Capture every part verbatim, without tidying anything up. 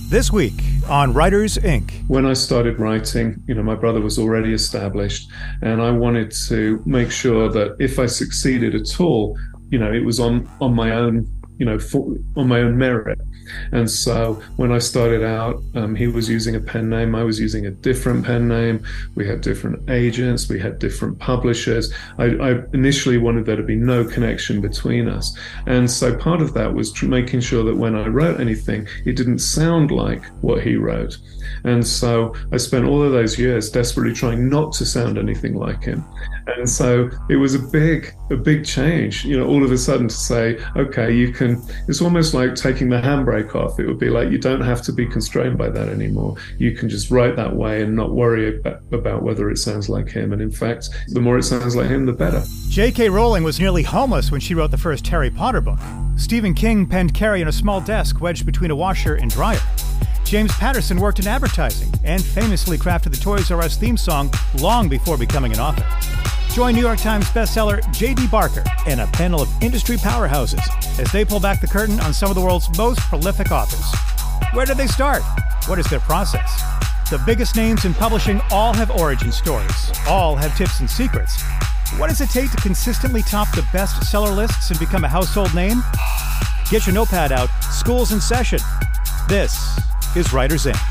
This week on Writers, Incorporated. When I started writing, you know, my brother was already established, and I wanted to make sure that if I succeeded at all, you know, it was on, on my own, you know, for, on my own merit. And so when I started out, um, he was using a pen name. I was using a different pen name. We had different agents. We had different publishers. I, I initially wanted there to be no connection between us. And so part of that was tr- making sure that when I wrote anything, it didn't sound like what he wrote. And so I spent all of those years desperately trying not to sound anything like him. And so it was a big, a big change, you know, all of a sudden to say, okay, you can, it's almost like taking the handbrake off. It would be like, you don't have to be constrained by that anymore. You can just write that way and not worry about, about whether it sounds like him. And in fact, the more it sounds like him, the better. J K. Rowling was nearly homeless when she wrote the first Harry Potter book. Stephen King penned Carrie in a small desk wedged between a washer and dryer. James Patterson worked in advertising and famously crafted the Toys R Us theme song long before becoming an author. Join New York Times bestseller J D. Barker and a panel of industry powerhouses as they pull back the curtain on some of the world's most prolific authors. Where did they start? What is their process? The biggest names in publishing all have origin stories, all have tips and secrets. What does it take to consistently top the bestseller lists and become a household name? Get your notepad out. School's in session. This is Writers, Incorporated.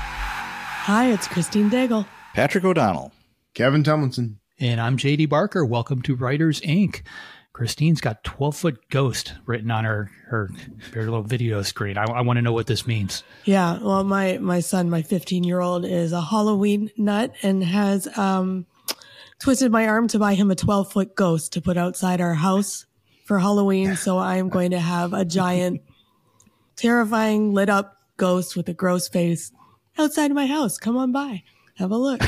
Hi, it's Christine Daigle. Patrick O'Donnell. Kevin Tomlinson. And I'm J D. Barker. Welcome to Writers, Incorporated. Christine's got twelve-foot ghost written on her, her, her little video screen. I, I want to know what this means. Yeah, well, my, my son, my fifteen-year-old, is a Halloween nut and has um, twisted my arm to buy him a twelve-foot ghost to put outside our house for Halloween. So I'm going to have a giant, terrifying, lit-up ghost with a gross face outside my house. Come on by. Have a look.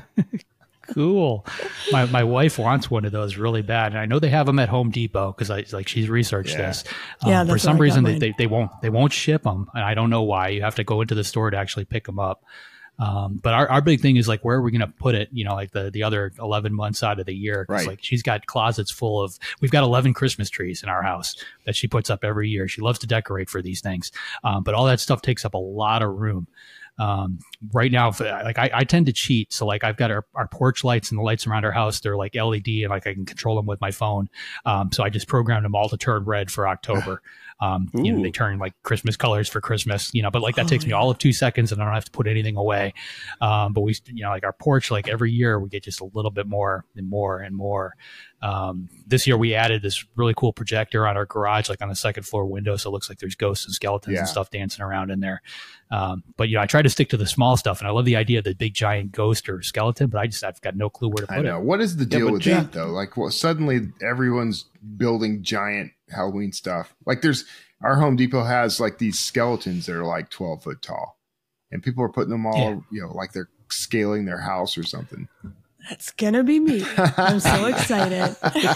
Cool. My my wife wants one of those really bad, and I know they have them at Home Depot because I like she's researched yeah. this. Um, yeah, for some reason they, mine. they they won't they won't ship them, and I don't know why. You have to go into the store to actually pick them up. Um, but our, our big thing is like, where are we going to put it? You know, like the the other eleven months out of the year. Right. Like she's got closets full of. We've got eleven Christmas trees in our house that she puts up every year. She loves to decorate for these things, um, but all that stuff takes up a lot of room. Um, right now, like I, I tend to cheat. So like I've got our, our porch lights and the lights around our house. They're like L E D and like I can control them with my phone. Um, so I just programmed them all to turn red for October. Um, you know, they turn like Christmas colors for Christmas, you know, but like that oh, takes yeah. me all of two seconds and I don't have to put anything away. Um, but we, you know, like our porch, like every year we get just a little bit more and more and more. Um, this year we added this really cool projector on our garage, like on the second floor window. So it looks like there's ghosts and skeletons yeah. and stuff dancing around in there. Um, but you know, I try to stick to the small stuff and I love the idea of the big giant ghost or skeleton, but I just, I've got no clue where to put I know. it. What is the deal yeah, with yeah. that though? Like well, suddenly everyone's building giant Halloween stuff. Like there's, our Home Depot has like these skeletons that are like twelve foot tall and people are putting them all, yeah. you know, like they're scaling their house or something. That's going to be me. I'm so excited.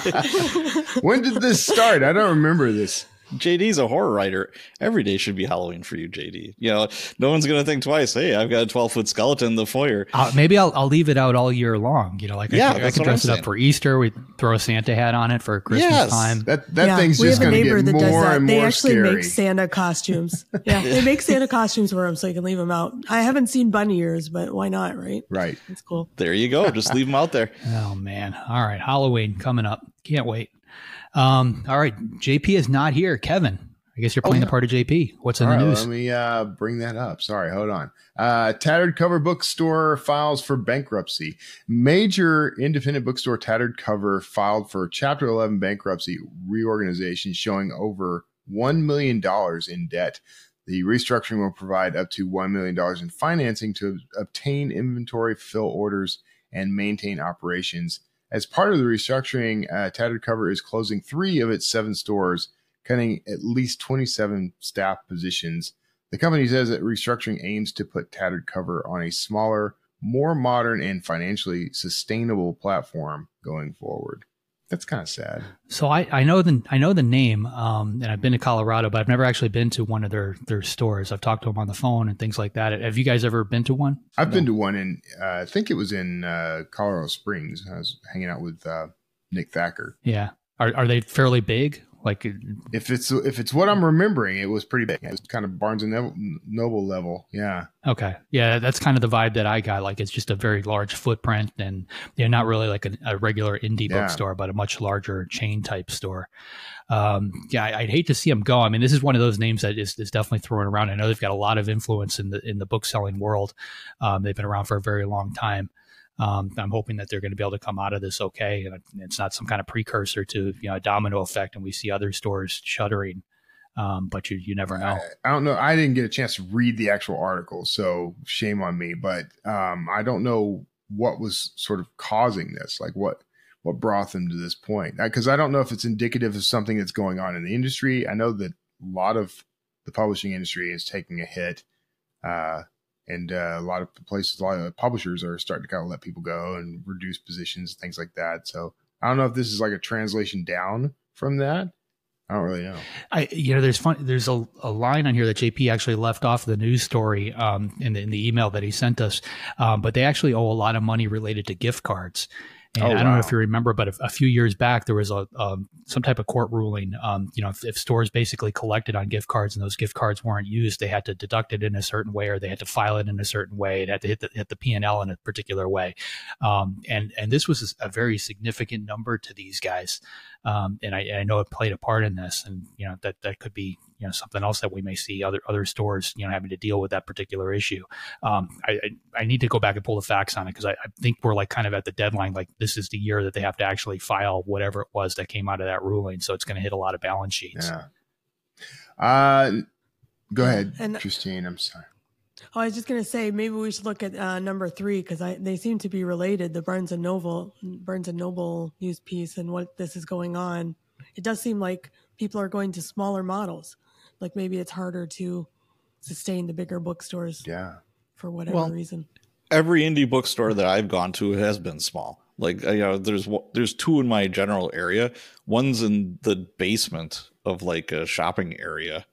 When did this start? I don't remember this. J D's a horror writer. Every day should be Halloween for you, J D. You know, no one's going to think twice. Hey, I've got a twelve foot skeleton in the foyer. Uh, maybe I'll I'll leave it out all year long. You know, like yeah, I, I can dress it up for Easter. We throw a Santa hat on it for Christmas yes. time. That that yeah, thing's just going to get more and they more actually scary. make Santa costumes. Yeah, they make Santa costumes for them so you can leave them out. I haven't seen bunny ears, but why not, right? Right. It's cool. There you go. Just leave them out there. Oh, man. All right. Halloween coming up. Can't wait. Um, all right. J P is not here. Kevin, I guess you're playing oh, yeah. the part of J P. What's in All the right, news? Let me uh, bring that up. Sorry, hold on. Uh, Tattered Cover Bookstore files for bankruptcy. Major independent bookstore Tattered Cover filed for Chapter eleven bankruptcy reorganization, showing over one million dollars in debt. The restructuring will provide up to one million dollars in financing to obtain inventory, fill orders, and maintain operations. As part of the restructuring, uh, Tattered Cover is closing three of its seven stores, cutting at least twenty-seven staff positions. The company says that restructuring aims to put Tattered Cover on a smaller, more modern, and financially sustainable platform going forward. That's kind of sad. So I, I know the I know the name, um, and I've been to Colorado, but I've never actually been to one of their, their stores. I've talked to them on the phone and things like that. Have you guys ever been to one? I've no. been to one in, uh, I think it was in uh, Colorado Springs. I was hanging out with uh, Nick Thacker. Yeah. Are are they fairly big? Like if it's if it's what I'm remembering, it was pretty big. It was kind of Barnes and Noble level. Yeah. Okay. Yeah, that's kind of the vibe that I got. Like it's just a very large footprint, and you know, not really like a, a regular indie Yeah. bookstore, but a much larger chain type store. Um, yeah, I, I'd hate to see them go. I mean, this is one of those names that is, is definitely thrown around. I know they've got a lot of influence in the in the book selling world. Um, they've been around for a very long time. Um, I'm hoping that they're going to be able to come out of this okay, and it's not some kind of precursor to you know a domino effect, and we see other stores shuttering. Um, but you you never know. I, I don't know. I didn't get a chance to read the actual article, so shame on me. But um, I don't know what was sort of causing this, like what what brought them to this point. Because I, I don't know if it's indicative of something that's going on in the industry. I know that a lot of the publishing industry is taking a hit. Uh, And uh, a lot of places, a lot of publishers are starting to kind of let people go and reduce positions, things like that. So I don't know if this is like a translation down from that. I don't really know. I, you know, there's fun. There's a, a line on here that J P actually left off the news story um, in the in the email that he sent us, um, but they actually owe a lot of money related to gift cards. And Oh, I don't know wow. if you remember, but a, a few years back, there was a um, some type of court ruling. Um, you know, if, if stores basically collected on gift cards and those gift cards weren't used, they had to deduct it in a certain way, or they had to file it in a certain way. It had to hit the, hit the P and L in a particular way. Um, and and this was a very significant number to these guys. Um, and I, I know it played a part in this, and you know that that could be you know something else that we may see other other stores you know having to deal with that particular issue. Um, I, I I need to go back and pull the facts on it, because I, I think we're like kind of at the deadline. Like this is the year that they have to actually file whatever it was that came out of that ruling, so it's going to hit a lot of balance sheets. Yeah. Uh, go ahead, And- Christine. I'm sorry. Oh, I was just going to say, maybe we should look at uh, number three, because they seem to be related, the Barnes and Noble, Barnes and Noble news piece and what this is going on. It does seem like people are going to smaller models. Like maybe it's harder to sustain the bigger bookstores Yeah. for whatever Well, reason. Every indie bookstore that I've gone to has been small. Like uh, you know, there's one- there's two in my general area. One's in the basement of like a shopping area,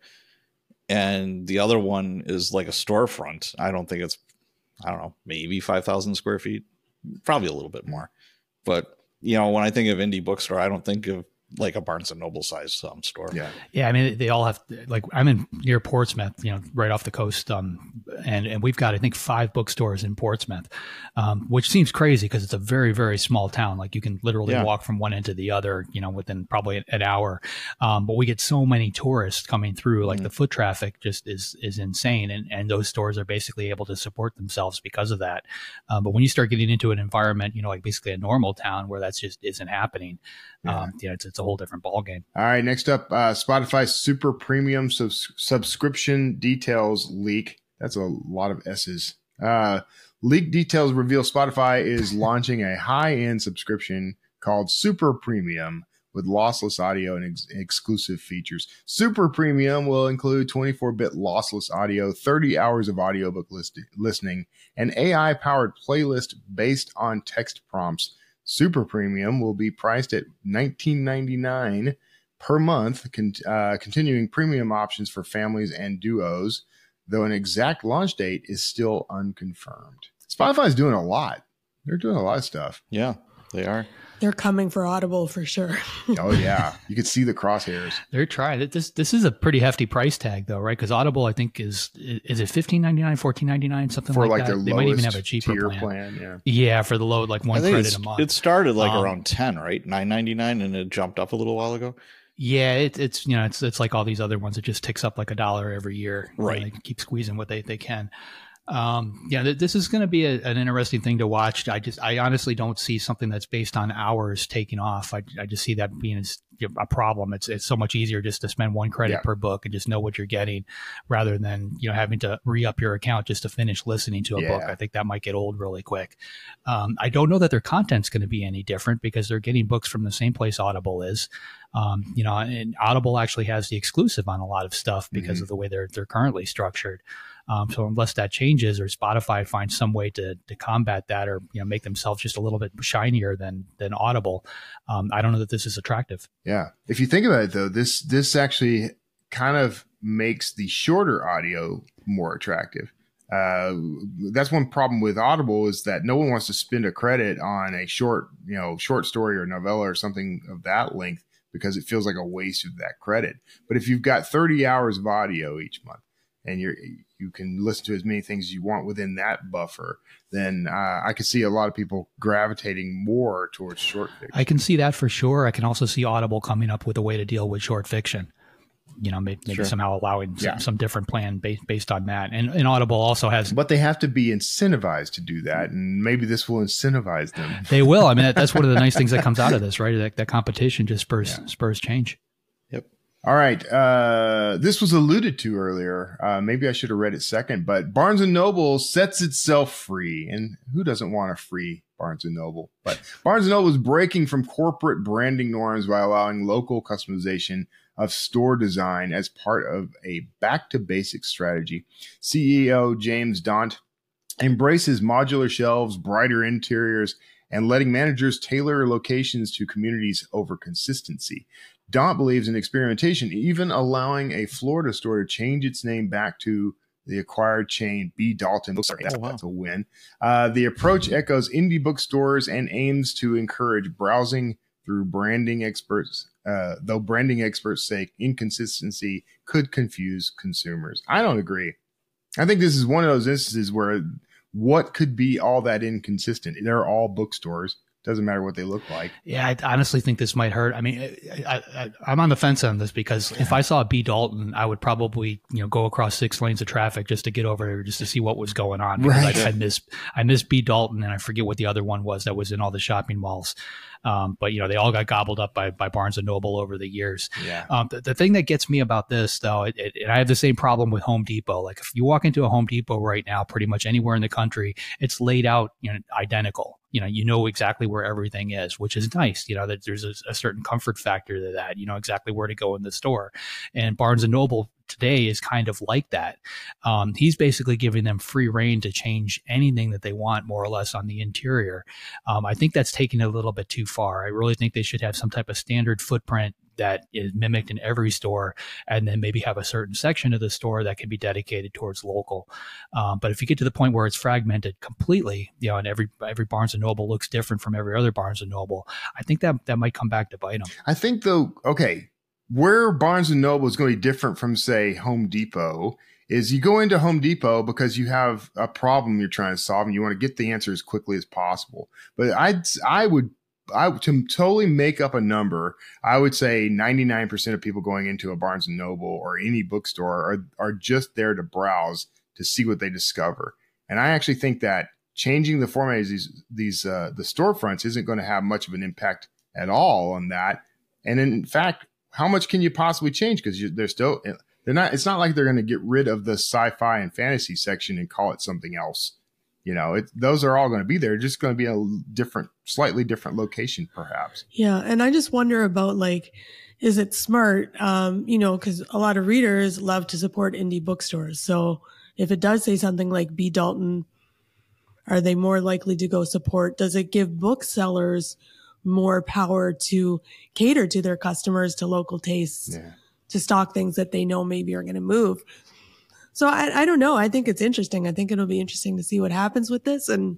and the other one is like a storefront. I don't think it's, I don't know, maybe five thousand square feet, probably a little bit more. But you know, when I think of indie bookstore, I don't think of like a Barnes and Noble size um, store. Yeah. Yeah, I mean, they all have, like, I'm in near Portsmouth, you know, right off the coast. Um, and, and we've got, I think, five bookstores in Portsmouth, um, which seems crazy because it's a very, very small town. Like, you can literally Yeah. walk from one end to the other, you know, within probably an hour. Um, but we get so many tourists coming through, like, Mhm. the foot traffic just is, is insane. And, and those stores are basically able to support themselves because of that. Um, but when you start getting into an environment, you know, like basically a normal town where that's just isn't happening, Yeah. um, you know, it's, it's a whole different ballgame. All right. Next up, uh, Spotify Super Premium subs- subscription details leak. That's a lot of S's. Uh, leak details reveal Spotify is launching a high-end subscription called Super Premium with lossless audio and ex- exclusive features. Super Premium will include twenty-four bit lossless audio, thirty hours of audiobook list- listening, an A I-powered playlist based on text prompts. Super Premium will be priced at nineteen ninety-nine per month, con- uh, continuing premium options for families and duos, though an exact launch date is still unconfirmed. Spotify is doing a lot. They're doing a lot of stuff. Yeah, they are. They're coming for Audible for sure. Oh, yeah. You could see the crosshairs. They're trying. This this is a pretty hefty price tag, though, right? Because Audible, I think, is is it fifteen ninety nine, fourteen ninety nine, something For like, like that. their They might even have a lowest cheaper tier plan. plan. Yeah. Yeah, for the low, like one I think credit it's, a month. it started like Um, around ten, right? nine ninety-nine, and it jumped up a little while ago. Yeah, it, it's you know it's it's like all these other ones. It just ticks up like a dollar every year. You know, Right. they keep squeezing what they they can. Um, yeah, th- this is going to be a, an interesting thing to watch. I just, I honestly don't see something that's based on hours taking off. I, I just see that being as, you know, a problem. It's, it's so much easier just to spend one credit Yeah. per book and just know what you're getting, rather than you know having to re-up your account just to finish listening to a book. Yeah. I think that might get old really quick. Um, I don't know that their content's going to be any different because they're getting books from the same place Audible is. Um, you know, and Audible actually has the exclusive on a lot of stuff because Mhm. of the way they're they're currently structured. Um, so unless that changes or Spotify finds some way to to combat that, or you know make themselves just a little bit shinier than than Audible, um, I don't know that this is attractive. Yeah. If you think about it, though, this this actually kind of makes the shorter audio more attractive. Uh, that's one problem with Audible, is that no one wants to spend a credit on a short, you know, short story or novella or something of that length because it feels like a waste of that credit. But if you've got thirty hours of audio each month and you're, you can listen to as many things as you want within that buffer, then uh, I could see a lot of people gravitating more towards short fiction. I can see that for sure. I can also see Audible coming up with a way to deal with short fiction. You know, maybe, maybe Sure. somehow allowing some, Yeah. some different plan based based on that. And, and Audible also has. But they have to be incentivized to do that, and maybe this will incentivize them. They will. I mean, that, that's one of the nice things that comes out of this, right? That, that competition just spurs Yeah. spurs change. Yep. All right. Uh, this was alluded to earlier. Uh, maybe I should have read it second, but Barnes and Noble sets itself free. And who doesn't want a free Barnes and Noble? But Barnes and Noble is breaking from corporate branding norms by allowing local customization of store design as part of a back to basics strategy. C E O James Daunt embraces modular shelves, brighter interiors, and letting managers tailor locations to communities over consistency. Daunt believes in experimentation, even allowing a Florida store to change its name back to the acquired chain B. Dalton Bookstore. That's, Oh, wow. that's a win. Uh, the approach echoes indie bookstores and aims to encourage browsing through branding experts, uh, though branding experts say inconsistency could confuse consumers. I don't agree. I think this is one of those instances where what could be all that inconsistent? They're all bookstores. Doesn't matter what they look like. Yeah, I honestly think this might hurt. I mean, I, I, I'm on the fence on this because if I saw B. Dalton, I would probably, you know, go across six lanes of traffic just to get over there, just to see what was going on. Because Right. I, I miss, I miss B. Dalton, and I forget what the other one was that was in all the shopping malls. Um, but you know, they all got gobbled up by by Barnes and Noble over the years. Yeah. Um, the, the thing that gets me about this, though, it, it, and I have the same problem with Home Depot. Like if you walk into a Home Depot right now, pretty much anywhere in the country, it's laid out, you know, identical. You know, you know exactly where everything is, which is nice. You know, that there's a, a certain comfort factor to that. You know exactly where to go in the store. And Barnes and Noble today is kind of like that. Um, he's basically giving them free reign to change anything that they want, more or less, on the interior. Um, I think that's taking it a little bit too far. I really think they should have some type of standard footprint that is mimicked in every store, and then maybe have a certain section of the store that can be dedicated towards local. Um, but if you get to the point where it's fragmented completely, you know, and every every Barnes and Noble looks different from every other Barnes and Noble, I think that that might come back to bite them. I think though, okay, where Barnes and Noble is going to be different from, say, Home Depot is you go into Home Depot because you have a problem you're trying to solve and you want to get the answer as quickly as possible. But I'd, I would, I to totally make up a number, I would say ninety-nine percent of people going into a Barnes and Noble or any bookstore are, are just there to browse, to see what they discover. And I actually think that changing the format of these, these uh, the storefronts isn't going to have much of an impact at all on that. And in fact, how much can you possibly change? Because they're still, they're not, it's not like they're going to get rid of the sci-fi and fantasy section and call it something else. You know, it, those are all going to be there. Just going to be a different, slightly different location, perhaps. Yeah. And I just wonder about, like, is it smart? Um, you know, because a lot of readers love to support indie bookstores. So if it does say something like B. Dalton, are they more likely to go support? Does it give booksellers more power to cater to their customers, to local tastes, Yeah. to stock things that they know maybe are going to move? So I, I don't know. I think it's interesting. I think it'll be interesting to see what happens with this. And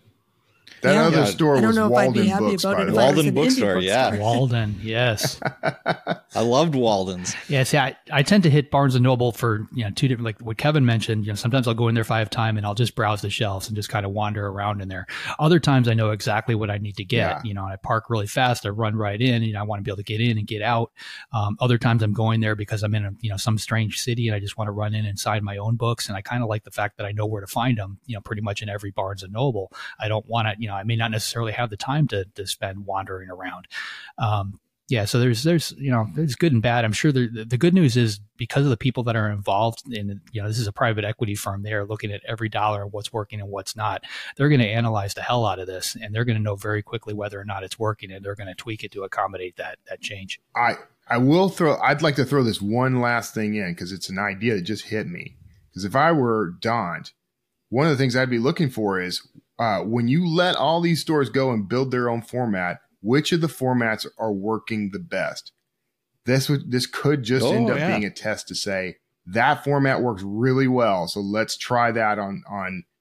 That Yeah. other Yeah. store I don't was know if I'd be Walden happy Books, about by it the if way. I was Walden an indie Bookstore, yeah. Walden, yes. I loved Walden's. Yeah, see, I, I tend to hit Barnes and Noble for, you know, two different, like what Kevin mentioned. You know, sometimes I'll go in there if I have time and I'll just browse the shelves and just kind of wander around in there. Other times I know exactly what I need to get, Yeah. you know, and I park really fast. I run right in, and I want to be able to get in and get out. Um, other times I'm going there because I'm in a, you know, some strange city and I just want to run in and sign my own books. And I kind of like the fact that I know where to find them, you know, pretty much in every Barnes and Noble. I don't want to, you know, I may not necessarily have the time to, to spend wandering around. Um, Yeah, so there's there's you know there's good and bad. I'm sure the the good news is because of the people that are involved in, you know, this is a private equity firm. They are looking at every dollar and what's working and what's not. They're going to analyze the hell out of this, and they're going to know very quickly whether or not it's working, and they're going to tweak it to accommodate that that change. I I will throw. I'd like to throw this one last thing in because it's an idea that just hit me. Because if I were Daunt, one of the things I'd be looking for is uh, when you let all these stores go and build their own format, which of the formats are working the best? This would this could just Oh, end up yeah. being a test to say that format works really well. So let's try that on on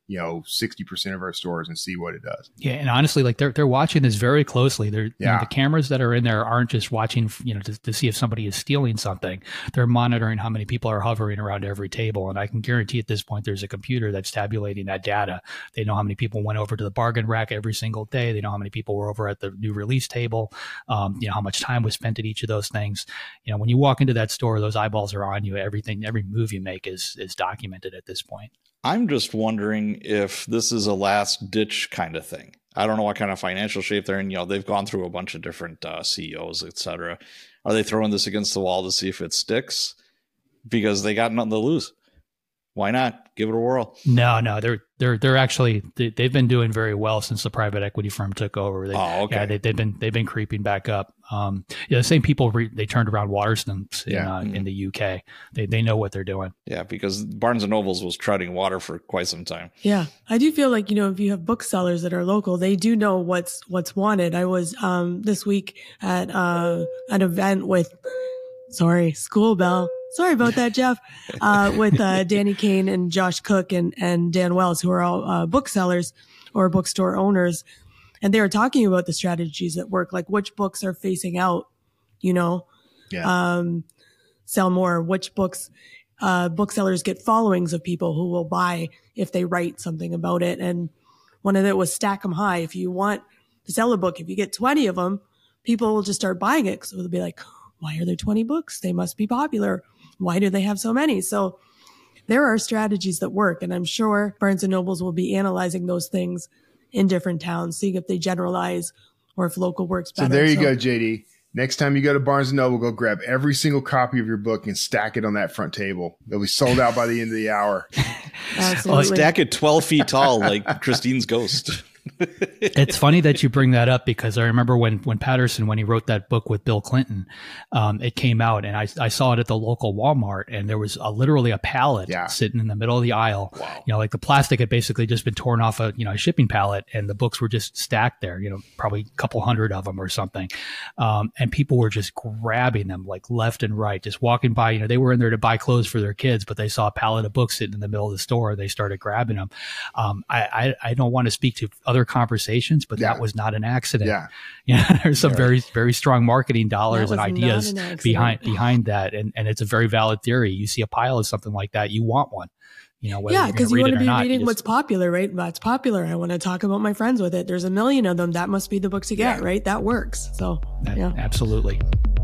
you know, sixty percent of our stores and see what it does. Yeah. And honestly, like they're, they're watching this very closely. They're, yeah. you know, the cameras that are in there aren't just watching, you know, to, to see if somebody is stealing something. They're monitoring how many people are hovering around every table. And I can guarantee at this point, there's a computer that's tabulating that data. They know how many people went over to the bargain rack every single day. They know how many people were over at the new release table. Um, you know, how much time was spent at each of those things. You know, when you walk into that store, those eyeballs are on you. Everything, every move you make is, is documented at this point. I'm just wondering if this is a last ditch kind of thing. I don't know what kind of financial shape they're in. You know, they've gone through a bunch of different uh, C E Os, et cetera. Are they throwing this against the wall to see if it sticks? Because they got nothing to lose. Why not? Give it a whirl. No, no, they're they're they're actually they, they've been doing very well since the private equity firm took over. They, oh, okay. Yeah, they, they've been they've been creeping back up. Um, yeah, the same people re, they turned around Waterstones in yeah. uh, mm-hmm. in the U K. They they know what they're doing. Yeah, because Barnes and Nobles was treading water for quite some time. Yeah, I do feel like, you know, if you have booksellers that are local, they do know what's what's wanted. I was um this week at uh an event with, sorry, school bell. Sorry about that, Jeff. Uh, with uh, Danny Kane and Josh Cook and, and Dan Wells, who are all uh, booksellers or bookstore owners. And they were talking about the strategies that work, like which books are facing out, you know, yeah. um, sell more, which books, uh, booksellers get followings of people who will buy if they write something about it. And one of it was stack them high. If you want to sell a book, if you get twenty of them, people will just start buying it. So they'll be like, why are there twenty books? They must be popular. Why do they have so many? So there are strategies that work. And I'm sure Barnes and Nobles will be analyzing those things in different towns, seeing if they generalize or if local works better. So there you so, go, J D. Next time you go to Barnes and Noble, go grab every single copy of your book and stack it on that front table. They'll be sold out by the end of the hour. Absolutely. Well, stack it twelve feet tall like Christine's ghost. It's funny that you bring that up because I remember when, when Patterson, when he wrote that book with Bill Clinton, um, it came out and I, I saw it at the local Walmart and there was a, literally a pallet yeah. sitting in the middle of the aisle. Wow. You know, like the plastic had basically just been torn off a, you know, a shipping pallet and the books were just stacked there, you know, probably a couple hundred of them or something. Um, and people were just grabbing them like left and right, just walking by, you know, they were in there to buy clothes for their kids, but they saw a pallet of books sitting in the middle of the store. They started grabbing them. Um, I, I, I don't want to speak to other conversations, but yeah. that was not an accident. Yeah. Yeah. There's some yeah. very, very strong marketing dollars and an ideas behind, behind that. And, and it's a very valid theory. You see a pile of something like that, you want one, you know, whether yeah, because you want to be not, reading just, what's popular, right? That's popular. I want to talk about my friends with it. There's a million of them. That must be the book to get, yeah. right? That works. So, that, yeah. Absolutely.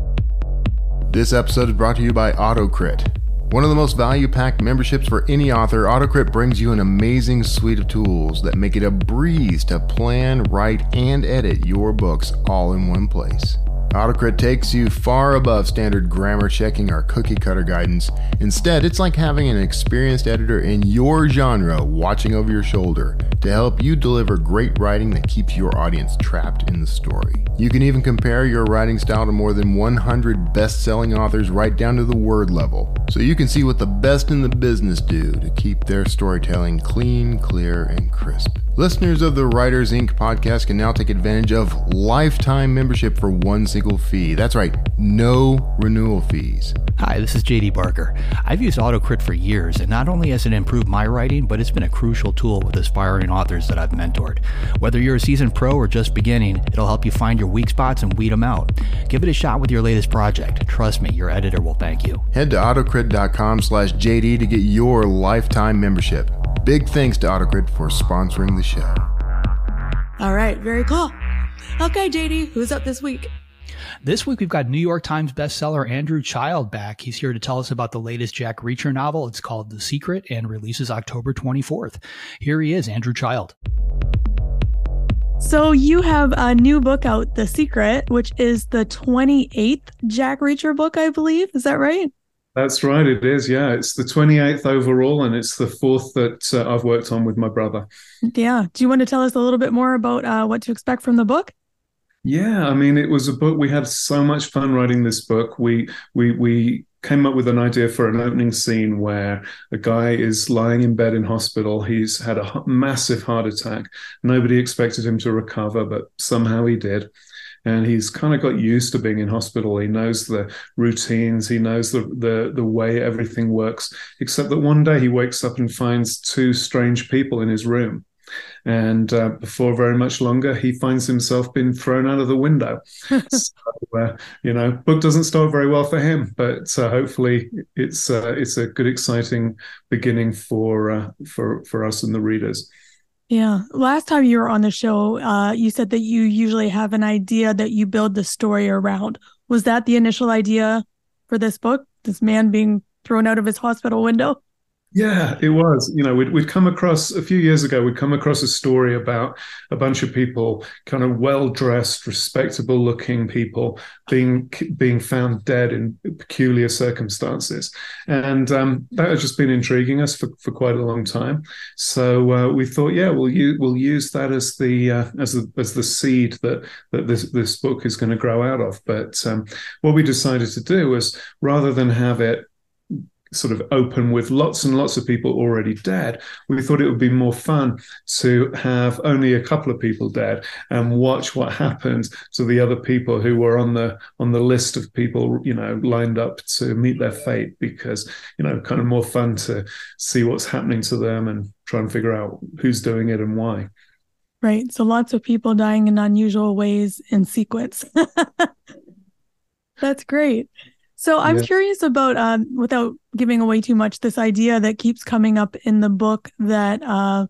This episode is brought to you by AutoCrit. One of the most value-packed memberships for any author, AutoCrit brings you an amazing suite of tools that make it a breeze to plan, write, and edit your books all in one place. AutoCrit takes you far above standard grammar checking or cookie cutter guidance. Instead, it's like having an experienced editor in your genre watching over your shoulder to help you deliver great writing that keeps your audience trapped in the story. You can even compare your writing style to more than one hundred best-selling authors right down to the word level, so you can see what the best in the business do to keep their storytelling clean, clear, and crisp. Listeners of the Writers Incorporated podcast can now take advantage of lifetime membership for one single fee. That's right, no renewal fees. Hi, this is J D Barker. I've used AutoCrit for years, and not only has it improved my writing, but it's been a crucial tool with aspiring authors that I've mentored. Whether you're a seasoned pro or just beginning, it'll help you find your weak spots and weed them out. Give it a shot with your latest project. Trust me, your editor will thank you. Head to autocrit.com slash JD to get your lifetime membership. Big thanks to AutoCrit for sponsoring the show. All right, very cool. Okay, J D, who's up this week? This week, we've got New York Times bestseller Andrew Child back. He's here to tell us about the latest Jack Reacher novel. It's called The Secret and releases October twenty-fourth. Here he is, Andrew Child. So you have a new book out, The Secret, which is the twenty-eighth Jack Reacher book, I believe. Is that right? That's right, it is, yeah. It's the twenty-eighth overall, and it's the fourth that uh, I've worked on with my brother. Yeah. Do you want to tell us a little bit more about uh, what to expect from the book? Yeah, I mean, it was a book. We had so much fun writing this book. We we we came up with an idea for an opening scene where a guy is lying in bed in hospital. He's had a massive heart attack. Nobody expected him to recover, but somehow he did. and he's kind of got used to being in hospital. He knows the routines, he knows the the the way everything works, except that one day he wakes up and finds two strange people in his room. And uh, before very much longer, he finds himself being thrown out of the window. so, uh, you know, book doesn't start very well for him, but uh, hopefully it's uh, it's a good, exciting beginning for uh, for for us and the readers. Yeah. Last time you were on the show, uh, you said that you usually have an idea that you build the story around. Was that the initial idea for this book? This man being thrown out of his hospital window? Yeah, it was. You know, we'd, we'd come across a few years ago, we'd come across a story about a bunch of people, kind of well-dressed, respectable-looking people being being found dead in peculiar circumstances. And um, that had just been intriguing us for, for quite a long time. So uh, we thought, yeah, we'll use, we'll use that as the uh, as the as the seed that that this this book is going to grow out of. But um, what we decided to do was, rather than have it sort of open with lots and lots of people already dead, we thought it would be more fun to have only a couple of people dead and watch what happened to the other people who were on the on the list of people, you know, lined up to meet their fate, because, you know, kind of more fun to see what's happening to them and try and figure out who's doing it and why. Right. So lots of people dying in unusual ways in sequence. That's great. So I'm yeah. curious about, um, without giving away too much, this idea that keeps coming up in the book that uh,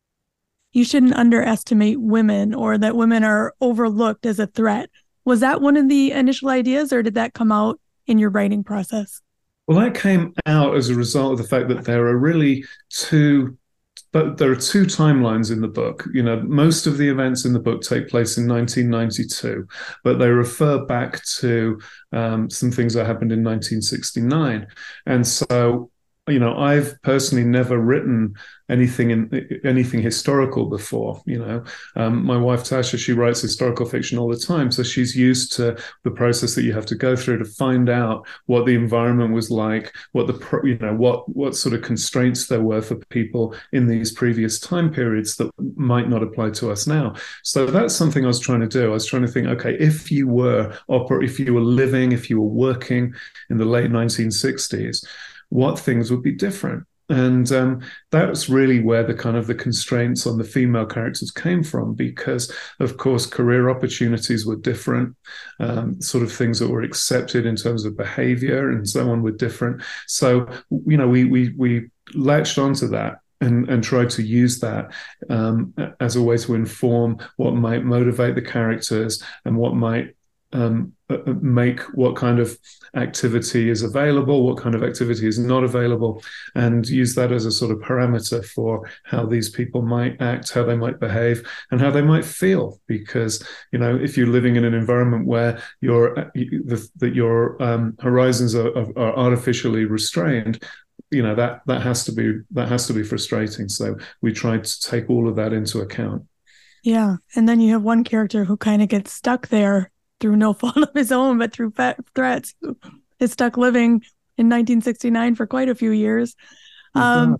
you shouldn't underestimate women, or that women are overlooked as a threat. Was that one of the initial ideas, or did that come out in your writing process? Well, that came out as a result of the fact that there are really two But there are two timelines in the book. You know, most of the events in the book take place in nineteen ninety-two, but they refer back to um, some things that happened in nineteen sixty-nine. And so, you know, I've personally never written anything in anything historical before. You know, um, my wife Tasha, she writes historical fiction all the time, so she's used to the process that you have to go through to find out what the environment was like, what the you know what what sort of constraints there were for people in these previous time periods that might not apply to us now. So that's something I was trying to do. I was trying to think, okay, if you were oper- if you were living, if you were working in the late nineteen sixties, what things would be different? And um, that's really where the kind of the constraints on the female characters came from, because, of course, career opportunities were different, um, sort of things that were accepted in terms of behavior and so on were different. So, you know, we we we latched onto that and, and tried to use that um, as a way to inform what might motivate the characters and what might um, make what kind of activity is available, what kind of activity is not available, and use that as a sort of parameter for how these people might act, how they might behave, and how they might feel. Because, you know, if you're living in an environment where your that your um, horizons are, are artificially restrained, you know, that that has to be that has to be frustrating. So we tried to take all of that into account. Yeah, and then you have one character who kind of gets stuck there through no fault of his own, but through threats, is stuck living in nineteen sixty-nine for quite a few years. Um,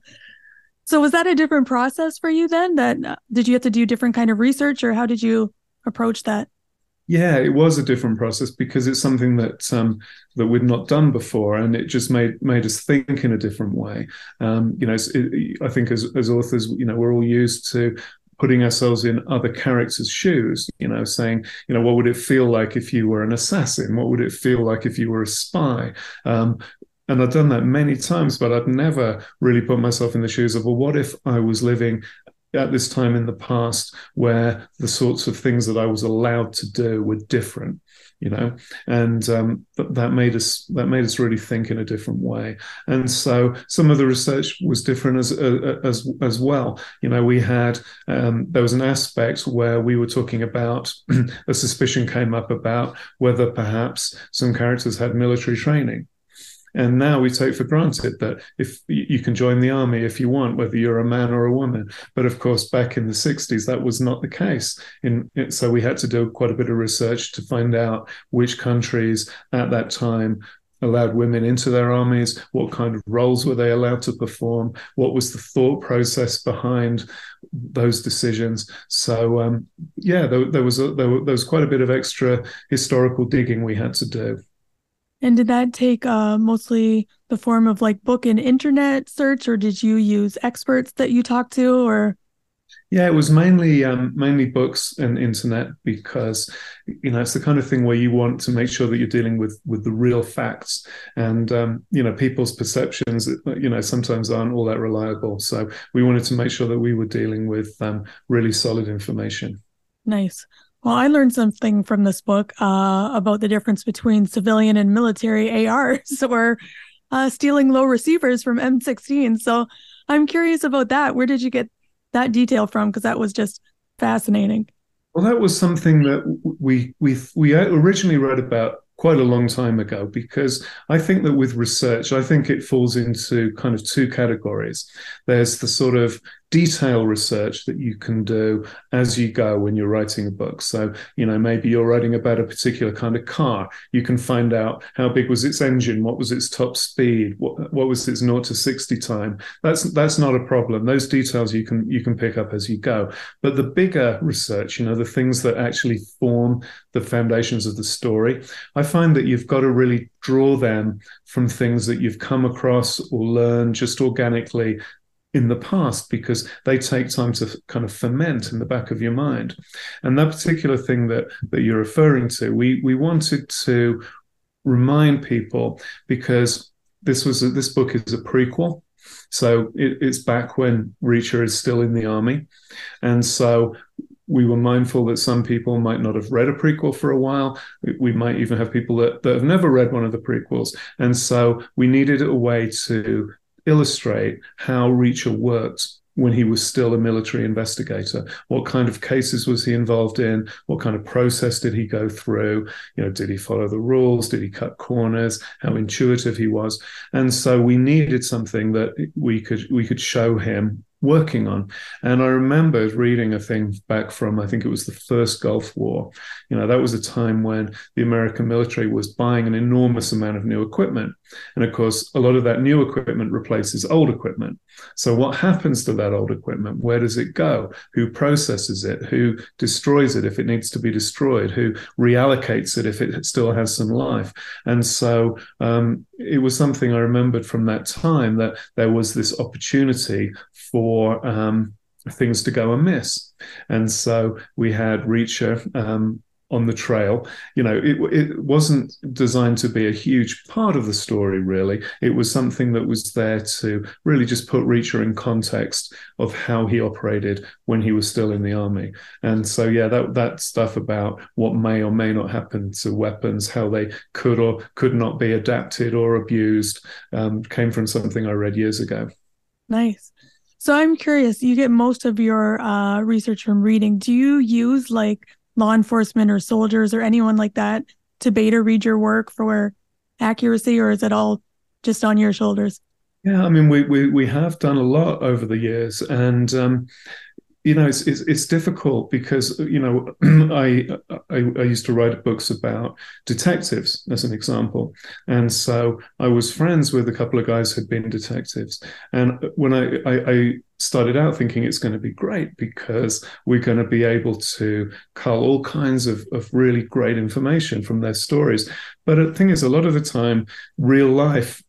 so was that a different process for you then? That uh, did you have to do different kind of research, or how did you approach that? Yeah, it was a different process because it's something that um, that we'd not done before, and it just made made us think in a different way. Um, you know, it, I think as as authors, you know, we're all used to putting ourselves in other characters' shoes, you know, saying, you know, what would it feel like if you were an assassin? What would it feel like if you were a spy? Um, and I've done that many times, but I'd never really put myself in the shoes of, well, what if I was living at this time in the past where the sorts of things that I was allowed to do were different, you know, and um, th- that made us that made us really think in a different way. And so some of the research was different as uh, as as well. You know, we had um, there was an aspect where we were talking about a suspicion came up about whether perhaps some characters had military training. And now we take for granted that if you can join the army if you want, whether you're a man or a woman. But of course, back in the sixties, that was not the case. In, so we had to do quite a bit of research to find out which countries at that time allowed women into their armies, what kind of roles were they allowed to perform, what was the thought process behind those decisions. So um, yeah, there, there was a, there, there was quite a bit of extra historical digging we had to do. And did that take uh, mostly the form of like book and internet search, or did you use experts that you talked to, or? Yeah, it was mainly um, mainly books and internet, because you know it's the kind of thing where you want to make sure that you're dealing with with the real facts, and um, you know people's perceptions you know sometimes aren't all that reliable. So we wanted to make sure that we were dealing with um, really solid information. Nice. Well, I learned something from this book uh, about the difference between civilian and military A Rs, or uh, stealing low receivers from M sixteen. So I'm curious about that. Where did you get that detail from? Because that was just fascinating. Well, that was something that we we we originally read about quite a long time ago, because I think that with research, I think it falls into kind of two categories. There's the sort of detail research that you can do as you go when you're writing a book. So, you know, maybe you're writing about a particular kind of car. You can find out how big was its engine, what was its top speed, what, what was its zero to sixty time. That's that's not a problem. Those details you can you can pick up as you go. But the bigger research, you know, the things that actually form the foundations of the story, I find that you've got to really draw them from things that you've come across or learned just organically in the past, because they take time to kind of ferment in the back of your mind. And that particular thing that that you're referring to, we we wanted to remind people, because this was a, this book is a prequel. So it, it's back when Reacher is still in the army. And so we were mindful that some people might not have read a prequel for a while. We might even have people that, that have never read one of the prequels. And so we needed a way to illustrate how Reacher worked when he was still a military investigator. What kind of cases was he involved in? What kind of process did he go through? You know, did he follow the rules? Did he cut corners? How intuitive he was? And so we needed something that we could we could show him working on. And I remembered reading a thing back from, I think it was the first Gulf War. You know, that was a time when the American military was buying an enormous amount of new equipment. And of course, a lot of that new equipment replaces old equipment. So what happens to that old equipment? Where does it go? Who processes it? Who destroys it if it needs to be destroyed? Who reallocates it if it still has some life? And so um, it was something I remembered from that time, that there was this opportunity for um, things to go amiss. And so we had Reacher um, on the trail. You know, it, it wasn't designed to be a huge part of the story, really. It was something that was there to really just put Reacher in context of how he operated when he was still in the army. And so, yeah, that, that stuff about what may or may not happen to weapons, how they could or could not be adapted or abused, um, came from something I read years ago. Nice. So I'm curious, you get most of your uh, research from reading. Do you use like law enforcement or soldiers or anyone like that to beta read your work for accuracy, or is it all just on your shoulders? Yeah, I mean, we we we have done a lot over the years, and um, you know, it's, it's it's difficult because you know, I, I I used to write books about detectives as an example, and so I was friends with a couple of guys who'd been detectives, and when I I, I started out thinking it's going to be great because we're going to be able to cull all kinds of, of really great information from their stories. But the thing is, a lot of the time, real life,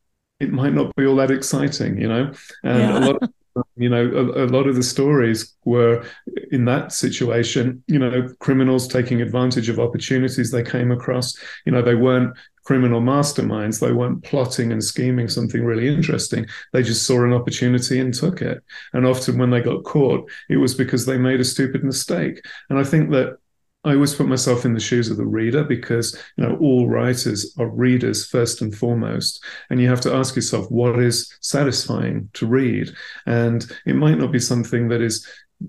it might not be all that exciting, you know, and yeah. a lot of You know, a, a lot of the stories were in that situation, you know, criminals taking advantage of opportunities they came across. You know, they weren't criminal masterminds. They weren't plotting and scheming something really interesting. They just saw an opportunity and took it. And often when they got caught, it was because they made a stupid mistake. And I think that I always put myself in the shoes of the reader, because, you know, all writers are readers first and foremost. And you have to ask yourself, what is satisfying to read? And it might not be something that is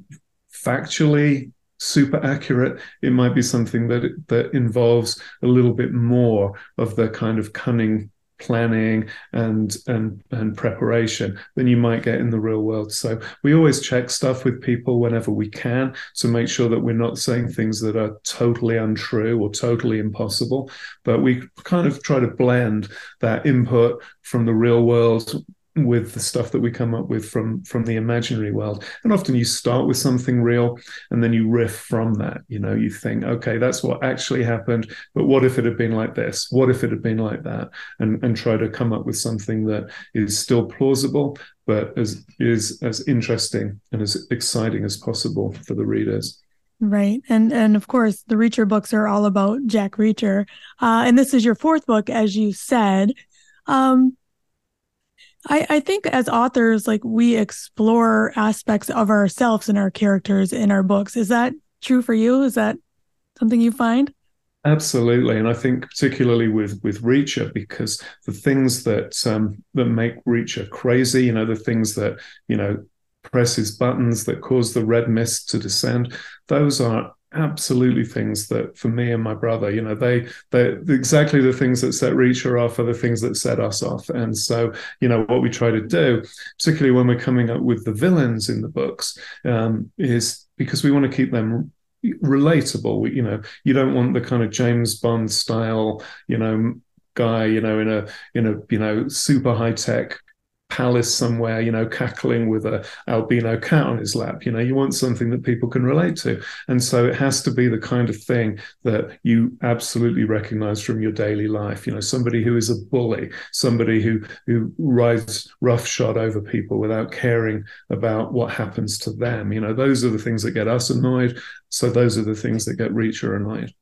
factually super accurate. It might be something that that involves a little bit more of the kind of cunning planning and and and preparation than you might get in the real world. So we always check stuff with people whenever we can to make sure that we're not saying things that are totally untrue or totally impossible. But we kind of try to blend that input from the real world with the stuff that we come up with from from the imaginary world. And often you start with something real and then you riff from that. You know, you think, okay, that's what actually happened, but what if it had been like this? What if it had been like that? And and try to come up with something that is still plausible, but as is as interesting and as exciting as possible for the readers. Right. And and of course, the Reacher books are all about Jack Reacher. Uh, and this is your fourth book, as you said. Um, I, I think as authors, like we explore aspects of ourselves and our characters in our books. Is that true for you? Is that something you find? Absolutely. And I think particularly with, with Reacher, because the things that um, that make Reacher crazy, you know, the things that, you know, press his buttons, that cause the red mist to descend, those are absolutely things that for me and my brother, you know, they they exactly the things that set Reacher off are the things that set us off. And so, you know, what we try to do, particularly when we're coming up with the villains in the books, um, is because we want to keep them relatable. We, you know, you don't want the kind of James Bond style, you know, guy, you know, in a in a you know super high tech palace somewhere, you know, cackling with a albino cat on his lap. You know, you want something that people can relate to. And so it has to be the kind of thing that you absolutely recognize from your daily life. You know, somebody who is a bully, somebody who who rides roughshod over people without caring about what happens to them. You know, those are the things that get us annoyed. So those are the things that get Reacher annoyed.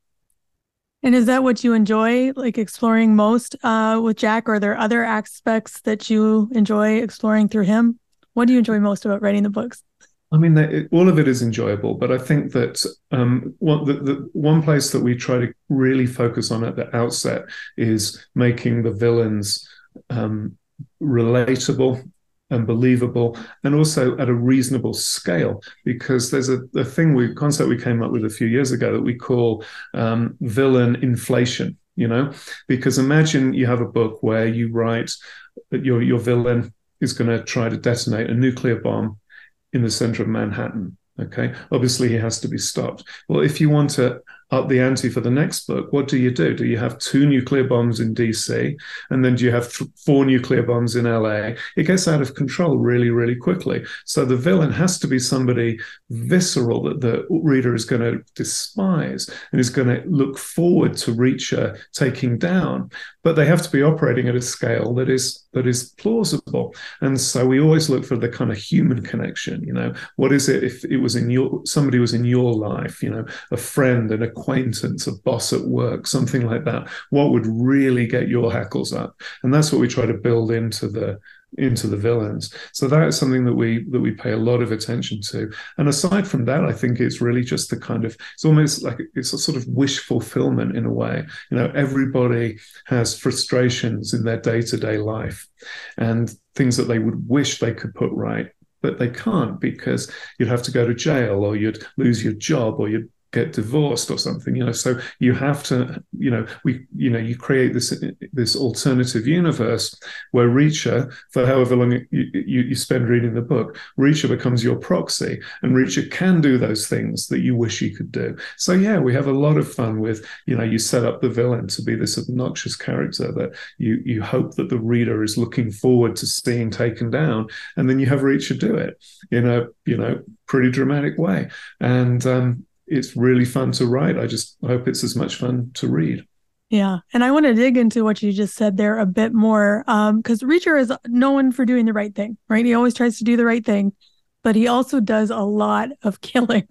And is that what you enjoy, like exploring most uh, with Jack? Or are there other aspects that you enjoy exploring through him? What do you enjoy most about writing the books? I mean, it, all of it is enjoyable, but I think that um, one, the, the one place that we try to really focus on at the outset is making the villains um, relatable and believable, and also at a reasonable scale, because there's a, a thing we concept we came up with a few years ago that we call um, villain inflation. You know, because imagine you have a book where you write that your your villain is going to try to detonate a nuclear bomb in the center of Manhattan. Okay, obviously he has to be stopped. Well, if you want to up the ante for the next book, what do you do? Do you have two nuclear bombs in D C? And then do you have th- four nuclear bombs in L A? It gets out of control really, really quickly. So the villain has to be somebody visceral that the reader is going to despise and is going to look forward to Reacher taking down. But they have to be operating at a scale that is that is plausible. And so we always look for the kind of human connection. You know, what is it if it was in your somebody was in your life, you know, a friend, an acquaintance, a boss at work, something like that? What would really get your hackles up? And that's what we try to build into the into the villains. So that is something that we that we pay a lot of attention to. And aside from that, I think it's really just the kind of, it's almost like it's a sort of wish fulfillment in a way. You know, everybody has frustrations in their day-to-day life and things that they would wish they could put right, but they can't, because you'd have to go to jail, or you'd lose your job, or you'd get divorced or something, you know. So you have to, you know, we, you know, you create this this alternative universe where Reacher, for however long you, you, you spend reading the book, Reacher becomes your proxy, and Reacher can do those things that you wish he could do. So yeah, we have a lot of fun with, you know, you set up the villain to be this obnoxious character that you you hope that the reader is looking forward to seeing taken down, and then you have Reacher do it in a, you know, pretty dramatic way. And um it's really fun to write. I just hope it's as much fun to read. Yeah. And I want to dig into what you just said there a bit more, because um, Reacher is known for doing the right thing, right? He always tries to do the right thing, but he also does a lot of killing.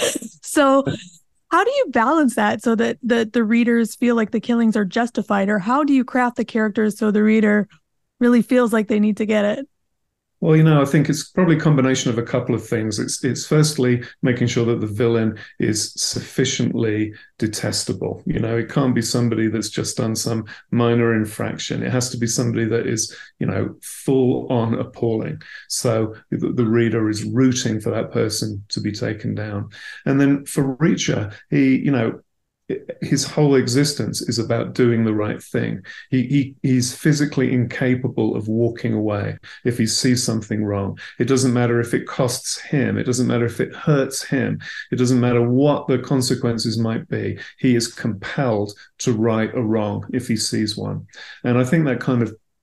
So how do you balance that so that the, the readers feel like the killings are justified? Or how do you craft the characters so the reader really feels like they need to get it? Well, you know, I think it's probably a combination of a couple of things. It's it's firstly making sure that the villain is sufficiently detestable. You know, it can't be somebody that's just done some minor infraction. It has to be somebody that is, you know, full on appalling. So the, the reader is rooting for that person to be taken down. And then for Reacher, he, you know, his whole existence is about doing the right thing. He, he he's physically incapable of walking away if he sees something wrong. It doesn't matter if it costs him. It doesn't matter if it hurts him. It doesn't matter what the consequences might be. He is compelled to right a wrong if he sees one. And I think that kind of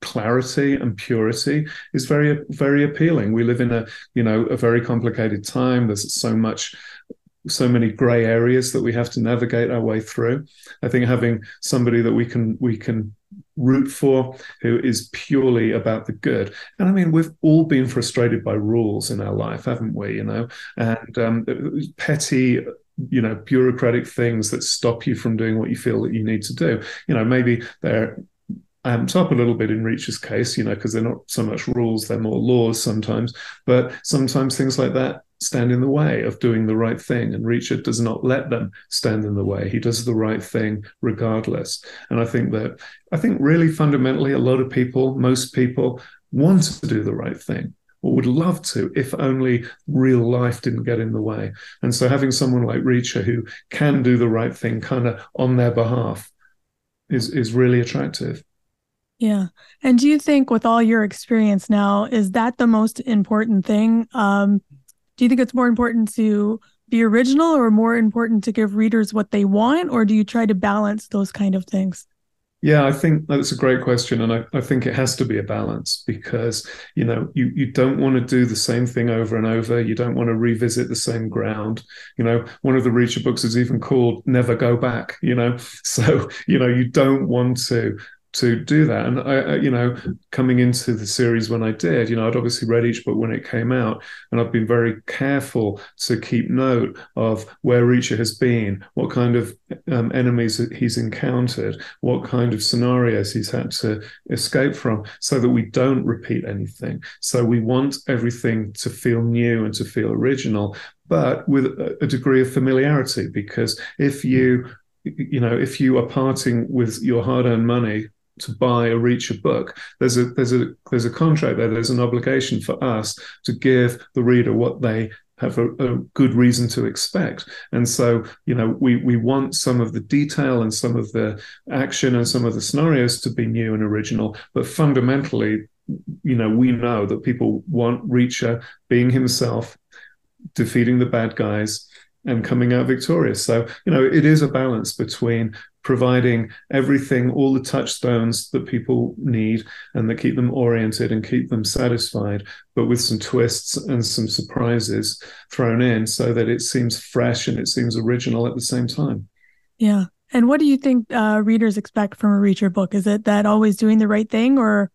clarity and purity is very, very appealing. We live in a, you know, a very complicated time. There's so much, so many gray areas that we have to navigate our way through. I think having somebody that we can, we can root for who is purely about the good. And I mean, we've all been frustrated by rules in our life, haven't we? You know, and um, petty, you know, bureaucratic things that stop you from doing what you feel that you need to do. You know, maybe they're amped up a little bit in Reacher's case, you know, because they're not so much rules, they're more laws sometimes. But sometimes things like that stand in the way of doing the right thing. And Reacher does not let them stand in the way. He does the right thing regardless. And I think that, I think really fundamentally, a lot of people, most people want to do the right thing, or would love to, if only real life didn't get in the way. And so having someone like Reacher who can do the right thing kind of on their behalf is, is really attractive. Yeah. And do you think with all your experience now, is that the most important thing? Um, do you think it's more important to be original or more important to give readers what they want? Or do you try to balance those kind of things? Yeah, I think that's a great question. And I, I think it has to be a balance because, you know, you, you don't want to do the same thing over and over. You don't want to revisit the same ground. You know, one of the Reacher books is even called Never Go Back, you know. So, you know, you don't want to to do that. And I, I, you know, coming into the series when I did, you know, I'd obviously read each book when it came out, and I've been very careful to keep note of where Reacher has been, what kind of um, enemies he's encountered, what kind of scenarios he's had to escape from, so that we don't repeat anything. So we want everything to feel new and to feel original, but with a degree of familiarity, because if you, you know, if you are parting with your hard-earned money to buy a Reacher book, there's a there's a there's a contract there. There's an obligation for us to give the reader what they have a, a good reason to expect. And so, you know, we we want some of the detail and some of the action and some of the scenarios to be new and original, but fundamentally, you know, we know that people want Reacher being himself, defeating the bad guys, and coming out victorious. So, you know, it is a balance between providing everything, all the touchstones that people need and that keep them oriented and keep them satisfied, but with some twists and some surprises thrown in so that it seems fresh and it seems original at the same time. Yeah. And what do you think uh, readers expect from a Reacher book? Is it that always doing the right thing, or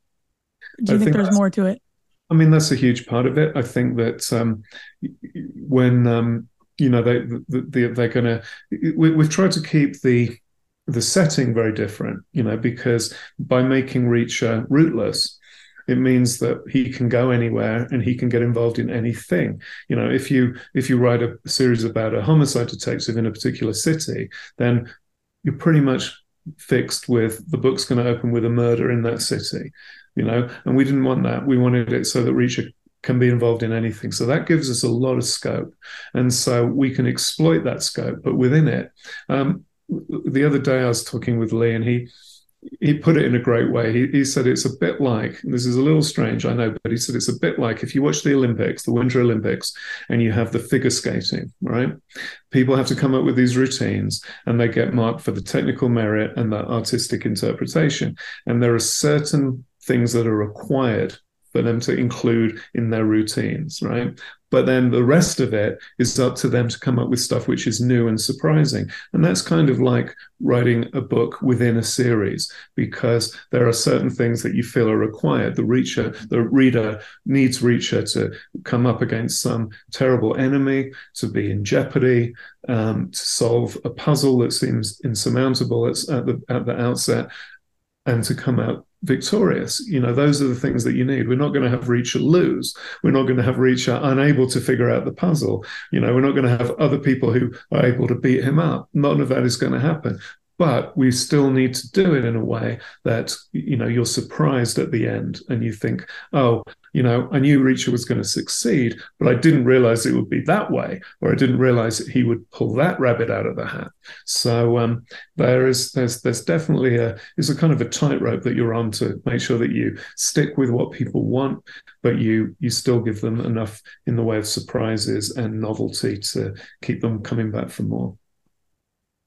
do you I think, think there's more to it? I mean, that's a huge part of it. I think that um, when, um, you know, they, they, they're going to, we, we've tried to keep the, the setting very different, you know, because by making Reacher rootless, it means that he can go anywhere and he can get involved in anything. You know, if you if you write a series about a homicide detective in a particular city, then you're pretty much fixed with the book's going to open with a murder in that city, you know, and we didn't want that. We wanted it so that Reacher can be involved in anything. So that gives us a lot of scope. And so we can exploit that scope, but within it, um, the other day I was talking with Lee, and he he put it in a great way. He, he said it's a bit like, this is a little strange, I know, but he said it's a bit like if you watch the Olympics, the Winter Olympics, and you have the figure skating, right? People have to come up with these routines, and they get marked for the technical merit and the artistic interpretation. And there are certain things that are required for them to include in their routines, right? But then the rest of it is up to them to come up with stuff which is new and surprising. And that's kind of like writing a book within a series, because there are certain things that you feel are required. The Reacher, the reader needs Reacher to come up against some terrible enemy, to be in jeopardy, um, to solve a puzzle that seems insurmountable at the, at the outset, and to come out victorious. You know, those are the things that you need. We're not going to have Reacher lose. We're not going to have Reacher unable to figure out the puzzle. You know, we're not going to have other people who are able to beat him up. None of that is going to happen. But we still need to do it in a way that, you know, you're surprised at the end and you think, oh, you know, I knew Reacher was going to succeed, but I didn't realize it would be that way, or I didn't realize that he would pull that rabbit out of the hat. So um, there is, there's, there's definitely a, it's a kind of a tightrope that you're on to make sure that you stick with what people want, but you, you still give them enough in the way of surprises and novelty to keep them coming back for more.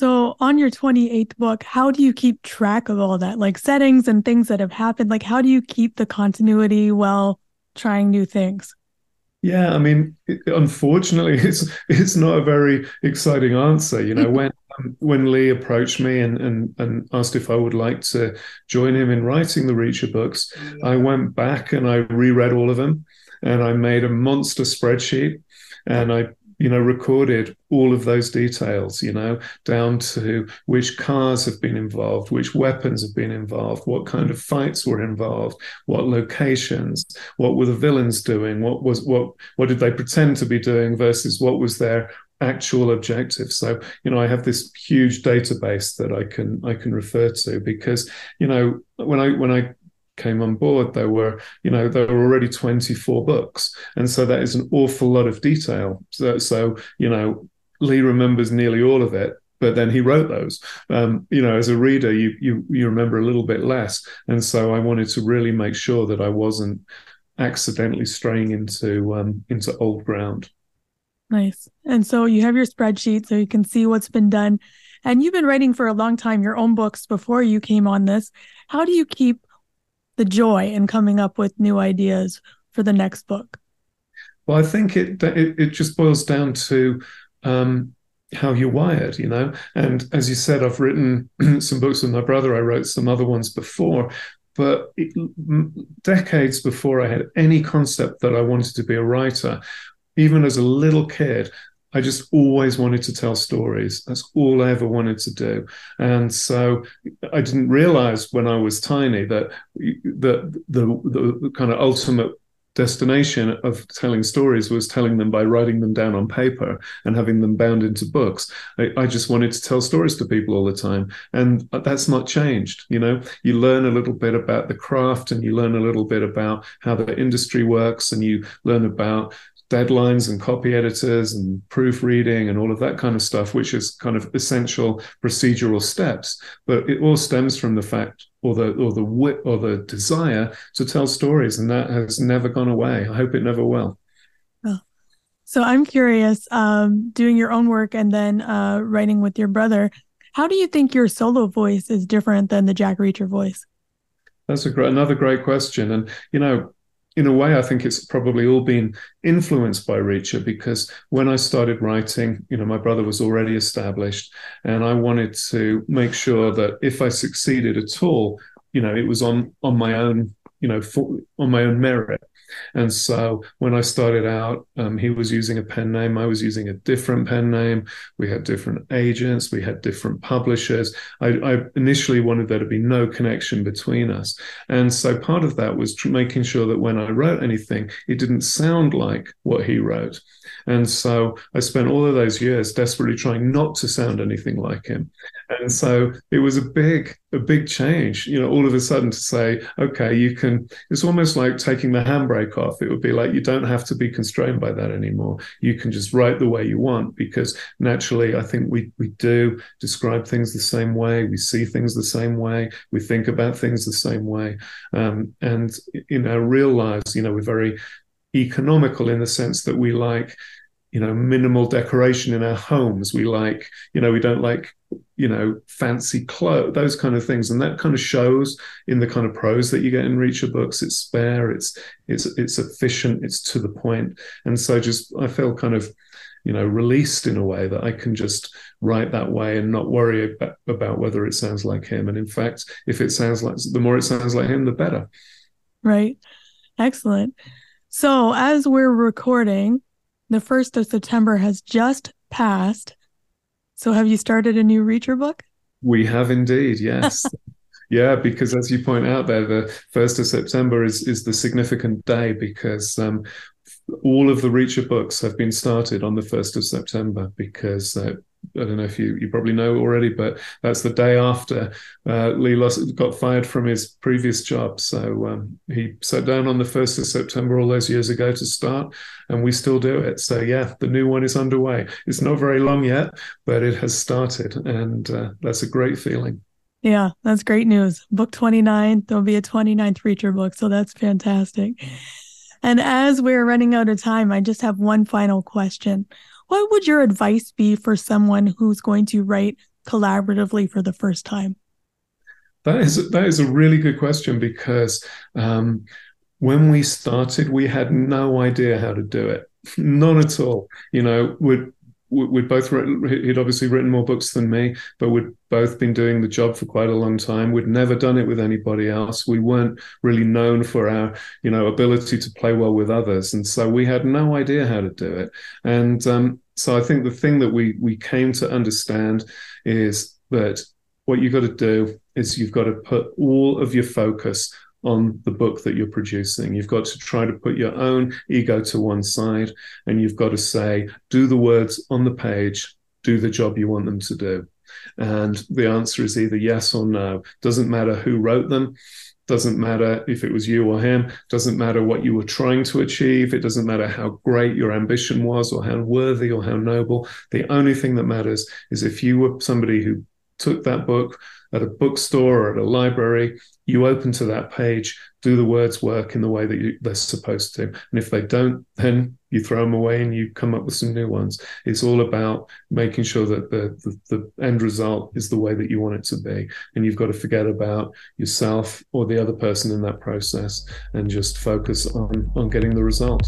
So on your twenty-eighth book, how do you keep track of all that? Like settings and things that have happened? Like how do you keep the continuity while trying new things? Yeah, I mean, it, unfortunately, it's it's not a very exciting answer. You know, when um, when Lee approached me and, and and asked if I would like to join him in writing the Reacher books, I went back and I reread all of them, and I made a monster spreadsheet, and I you know recorded all of those details. You know, down to which cars have been involved, which weapons have been involved, what kind of fights were involved, what locations, what were the villains doing, what was what what did they pretend to be doing versus what was their actual objective. So you know I have this huge database that I can I can refer to, because you know when I when I came on board, there were, you know, there were already twenty-four books. And so that is an awful lot of detail. So, so you know, Lee remembers nearly all of it, but then he wrote those. Um, you know, as a reader, you, you, you remember a little bit less. And so I wanted to really make sure that I wasn't accidentally straying into, um, into old ground. Nice. And so you have your spreadsheet so you can see what's been done. And you've been writing for a long time, your own books before you came on this. How do you keep the joy in coming up with new ideas for the next book? Well, I think it it, it just boils down to um, how you're wired, you know. And as you said, I've written some books with my brother. I wrote some other ones before, but it, decades before I had any concept that I wanted to be a writer, even as a little kid, I just always wanted to tell stories. That's all I ever wanted to do. And so I didn't realize when I was tiny that the, the, the kind of ultimate destination of telling stories was telling them by writing them down on paper and having them bound into books. I, I just wanted to tell stories to people all the time. And that's not changed. You know, you learn a little bit about the craft and you learn a little bit about how the industry works, and you learn about deadlines and copy editors and proofreading and all of that kind of stuff, which is kind of essential procedural steps. But it all stems from the fact or the or the wit or the desire to tell stories, and that has never gone away. I hope it never will. Oh. So I'm curious, um, doing your own work and then uh, writing with your brother, how do you think your solo voice is different than the Jack Reacher voice? That's a great, another great question. And, you know, in a way, I think it's probably all been influenced by Reacher, because when I started writing, you know, my brother was already established, and I wanted to make sure that if I succeeded at all, you know, it was on on my own, you know, for, on my own merit. And so when I started out, um, he was using a pen name. I was using a different pen name. We had different agents. We had different publishers. I, I initially wanted there to be no connection between us. And so part of that was tr- making sure that when I wrote anything, it didn't sound like what he wrote. And so I spent all of those years desperately trying not to sound anything like him. And so it was a big, a big change, you know, all of a sudden to say, okay, you can, it's almost like taking the handbrake off. It would be like, you don't have to be constrained by that anymore. You can just write the way you want, because naturally, I think we, we do describe things the same way. We see things the same way. We think about things the same way. Um, and in our real lives, you know, we're very economical in the sense that we like, you know, minimal decoration in our homes. We like, you know, we don't like, you know, fancy clothes, those kind of things. And that kind of shows in the kind of prose that you get in Reacher books. It's spare, it's, it's, it's efficient, it's to the point. And so just, I feel kind of, you know, released in a way that I can just write that way and not worry about, about whether it sounds like him. And in fact, if it sounds like, the more it sounds like him, the better. Right. Excellent. So as we're recording, the first of September has just passed. So have you started a new Reacher book? We have indeed, yes. Yeah, because as you point out there, the first of September is, is the significant day, because um, all of the Reacher books have been started on the first of September, because uh, I don't know if you, you probably know already, but that's the day after uh, Lee lost, got fired from his previous job. So um, he sat down on the first of September all those years ago to start, and we still do it. So yeah, the new one is underway. It's not very long yet, but it has started, and uh, that's a great feeling. Yeah, that's great news. Book twenty-nine, there'll be a twenty-ninth Reacher book, so that's fantastic. And as we're running out of time, I just have one final question. What would your advice be for someone who's going to write collaboratively for the first time? That is that is a really good question, because um, when we started, we had no idea how to do it, none at all. You know, we'd we'd both written, he'd obviously written more books than me, but we'd both been doing the job for quite a long time. We'd never done it with anybody else. We weren't really known for our, you know, ability to play well with others, and so we had no idea how to do it. And um, so I think the thing that we we came to understand is that what you've got to do is you've got to put all of your focus on the book that you're producing. You've got to try to put your own ego to one side, and you've got to say, do the words on the page, do the job you want them to do. And the answer is either yes or no. Doesn't matter who wrote them. Doesn't matter if it was you or him. Doesn't matter what you were trying to achieve. It doesn't matter how great your ambition was or how worthy or how noble. The only thing that matters is if you were somebody who took that book at a bookstore or at a library, you open to that page, do the words work in the way that you, they're supposed to. And if they don't, then you throw them away and you come up with some new ones. It's all about making sure that the, the, the end result is the way that you want it to be. And you've got to forget about yourself or the other person in that process and just focus on, on getting the result.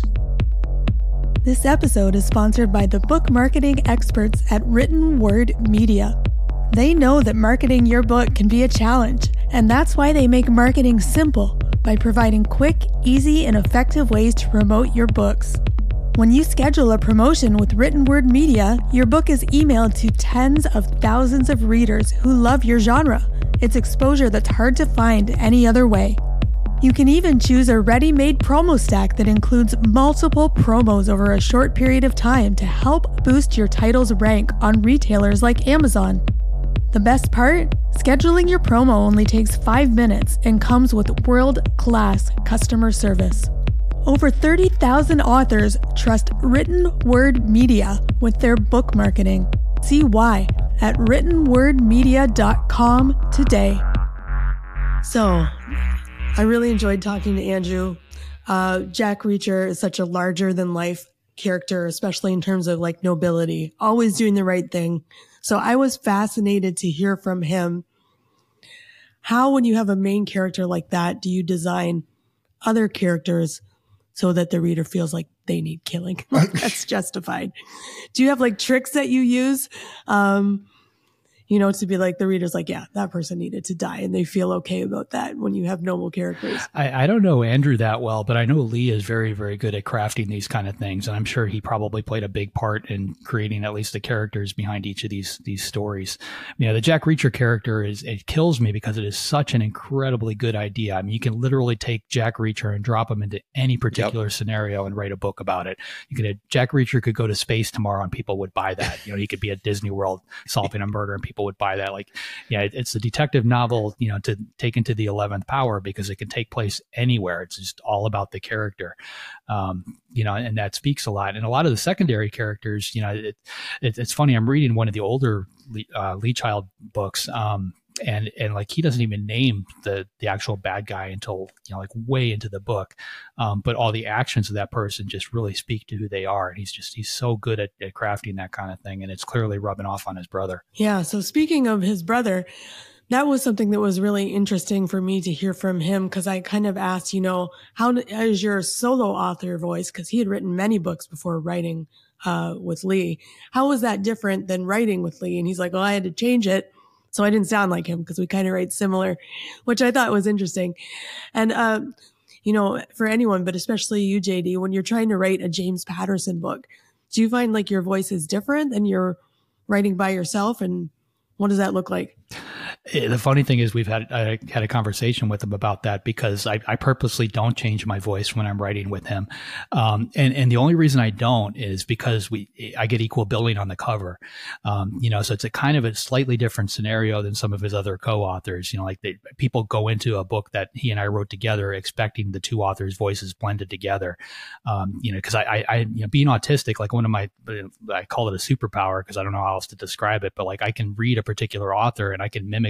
This episode is sponsored by the book marketing experts at Written Word Media. They know that marketing your book can be a challenge, and that's why they make marketing simple by providing quick, easy, and effective ways to promote your books. When you schedule a promotion with Written Word Media, your book is emailed to tens of thousands of readers who love your genre. It's exposure that's hard to find any other way. You can even choose a ready-made promo stack that includes multiple promos over a short period of time to help boost your title's rank on retailers like Amazon. The best part? Scheduling your promo only takes five minutes and comes with world-class customer service. Over thirty thousand authors trust Written Word Media with their book marketing. See why at written word media dot com today. So, I really enjoyed talking to Andrew. Uh, Jack Reacher is such a larger-than-life character, especially in terms of like nobility, always doing the right thing. So I was fascinated to hear from him. How, when you have a main character like that, do you design other characters so that the reader feels like they need killing? That's justified. Do you have like tricks that you use, um, you know, to be like the reader's like, yeah, that person needed to die, and they feel okay about that when you have noble characters? I, I don't know Andrew that well, but I know Lee is very, very good at crafting these kind of things, and I'm sure he probably played a big part in creating at least the characters behind each of these these stories. You know, the Jack Reacher character is it kills me because it is such an incredibly good idea. I mean, you can literally take Jack Reacher and drop him into any particular yep. scenario and write a book about it. You could Jack Reacher could go to space tomorrow and people would buy that. You know, he could be at Disney World solving a murder and people would buy that. Like, yeah, it, it's a detective novel, you know, to take into the eleventh power because it can take place anywhere. It's just all about the character, um, you know, and that speaks a lot. And a lot of the secondary characters, you know, it, it, it's funny. I'm reading one of the older uh, Lee Child books, um, and and like he doesn't even name the the actual bad guy until, you know, like way into the book, um but all the actions of that person just really speak to who they are, and he's just he's so good at, at crafting that kind of thing, and it's clearly rubbing off on his brother. Yeah, so speaking of his brother, that was something that was really interesting for me to hear from him, because I kind of asked, you know, how is your solo author voice, because he had written many books before writing uh with Lee. How was that different than writing with Lee? And he's like, well, I had to change it so I didn't sound like him because we kind of write similar, which I thought was interesting. And, uh, you know, for anyone, but especially you, J D, when you're trying to write a James Patterson book, do you find like your voice is different than you're writing by yourself? And what does that look like? The funny thing is we've had, I had a conversation with him about that because I, I purposely don't change my voice when I'm writing with him. Um, and, and the only reason I don't is because we, I get equal billing on the cover. Um, you know, so it's a kind of a slightly different scenario than some of his other co-authors. You know, like they, people go into a book that he and I wrote together expecting the two authors' voices blended together. Um, you know, cause I, I, I, you know, being autistic, like one of my, I call it a superpower because I don't know how else to describe it, but like I can read a particular author and I can mimic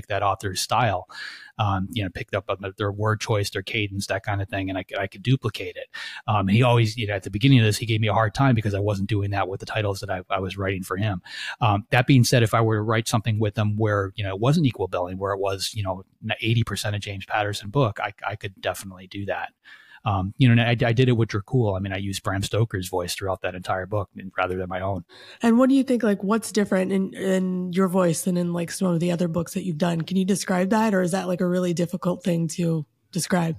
mimic that author's style. Um, you know, picked up on their word choice, their cadence, that kind of thing, and I, I could duplicate it. Um, and he always, you know, at the beginning of this, he gave me a hard time because I wasn't doing that with the titles that I, I was writing for him. Um, that being said, if I were to write something with him where, you know, it wasn't equal billing, where it was, you know, eighty percent a James Patterson book, I, I could definitely do that. Um, you know, I, I did it with Dracul. I mean, I used Bram Stoker's voice throughout that entire book rather than my own. And what do you think, like, what's different in, in your voice than in like some of the other books that you've done? Can you describe that? Or is that like a really difficult thing to describe?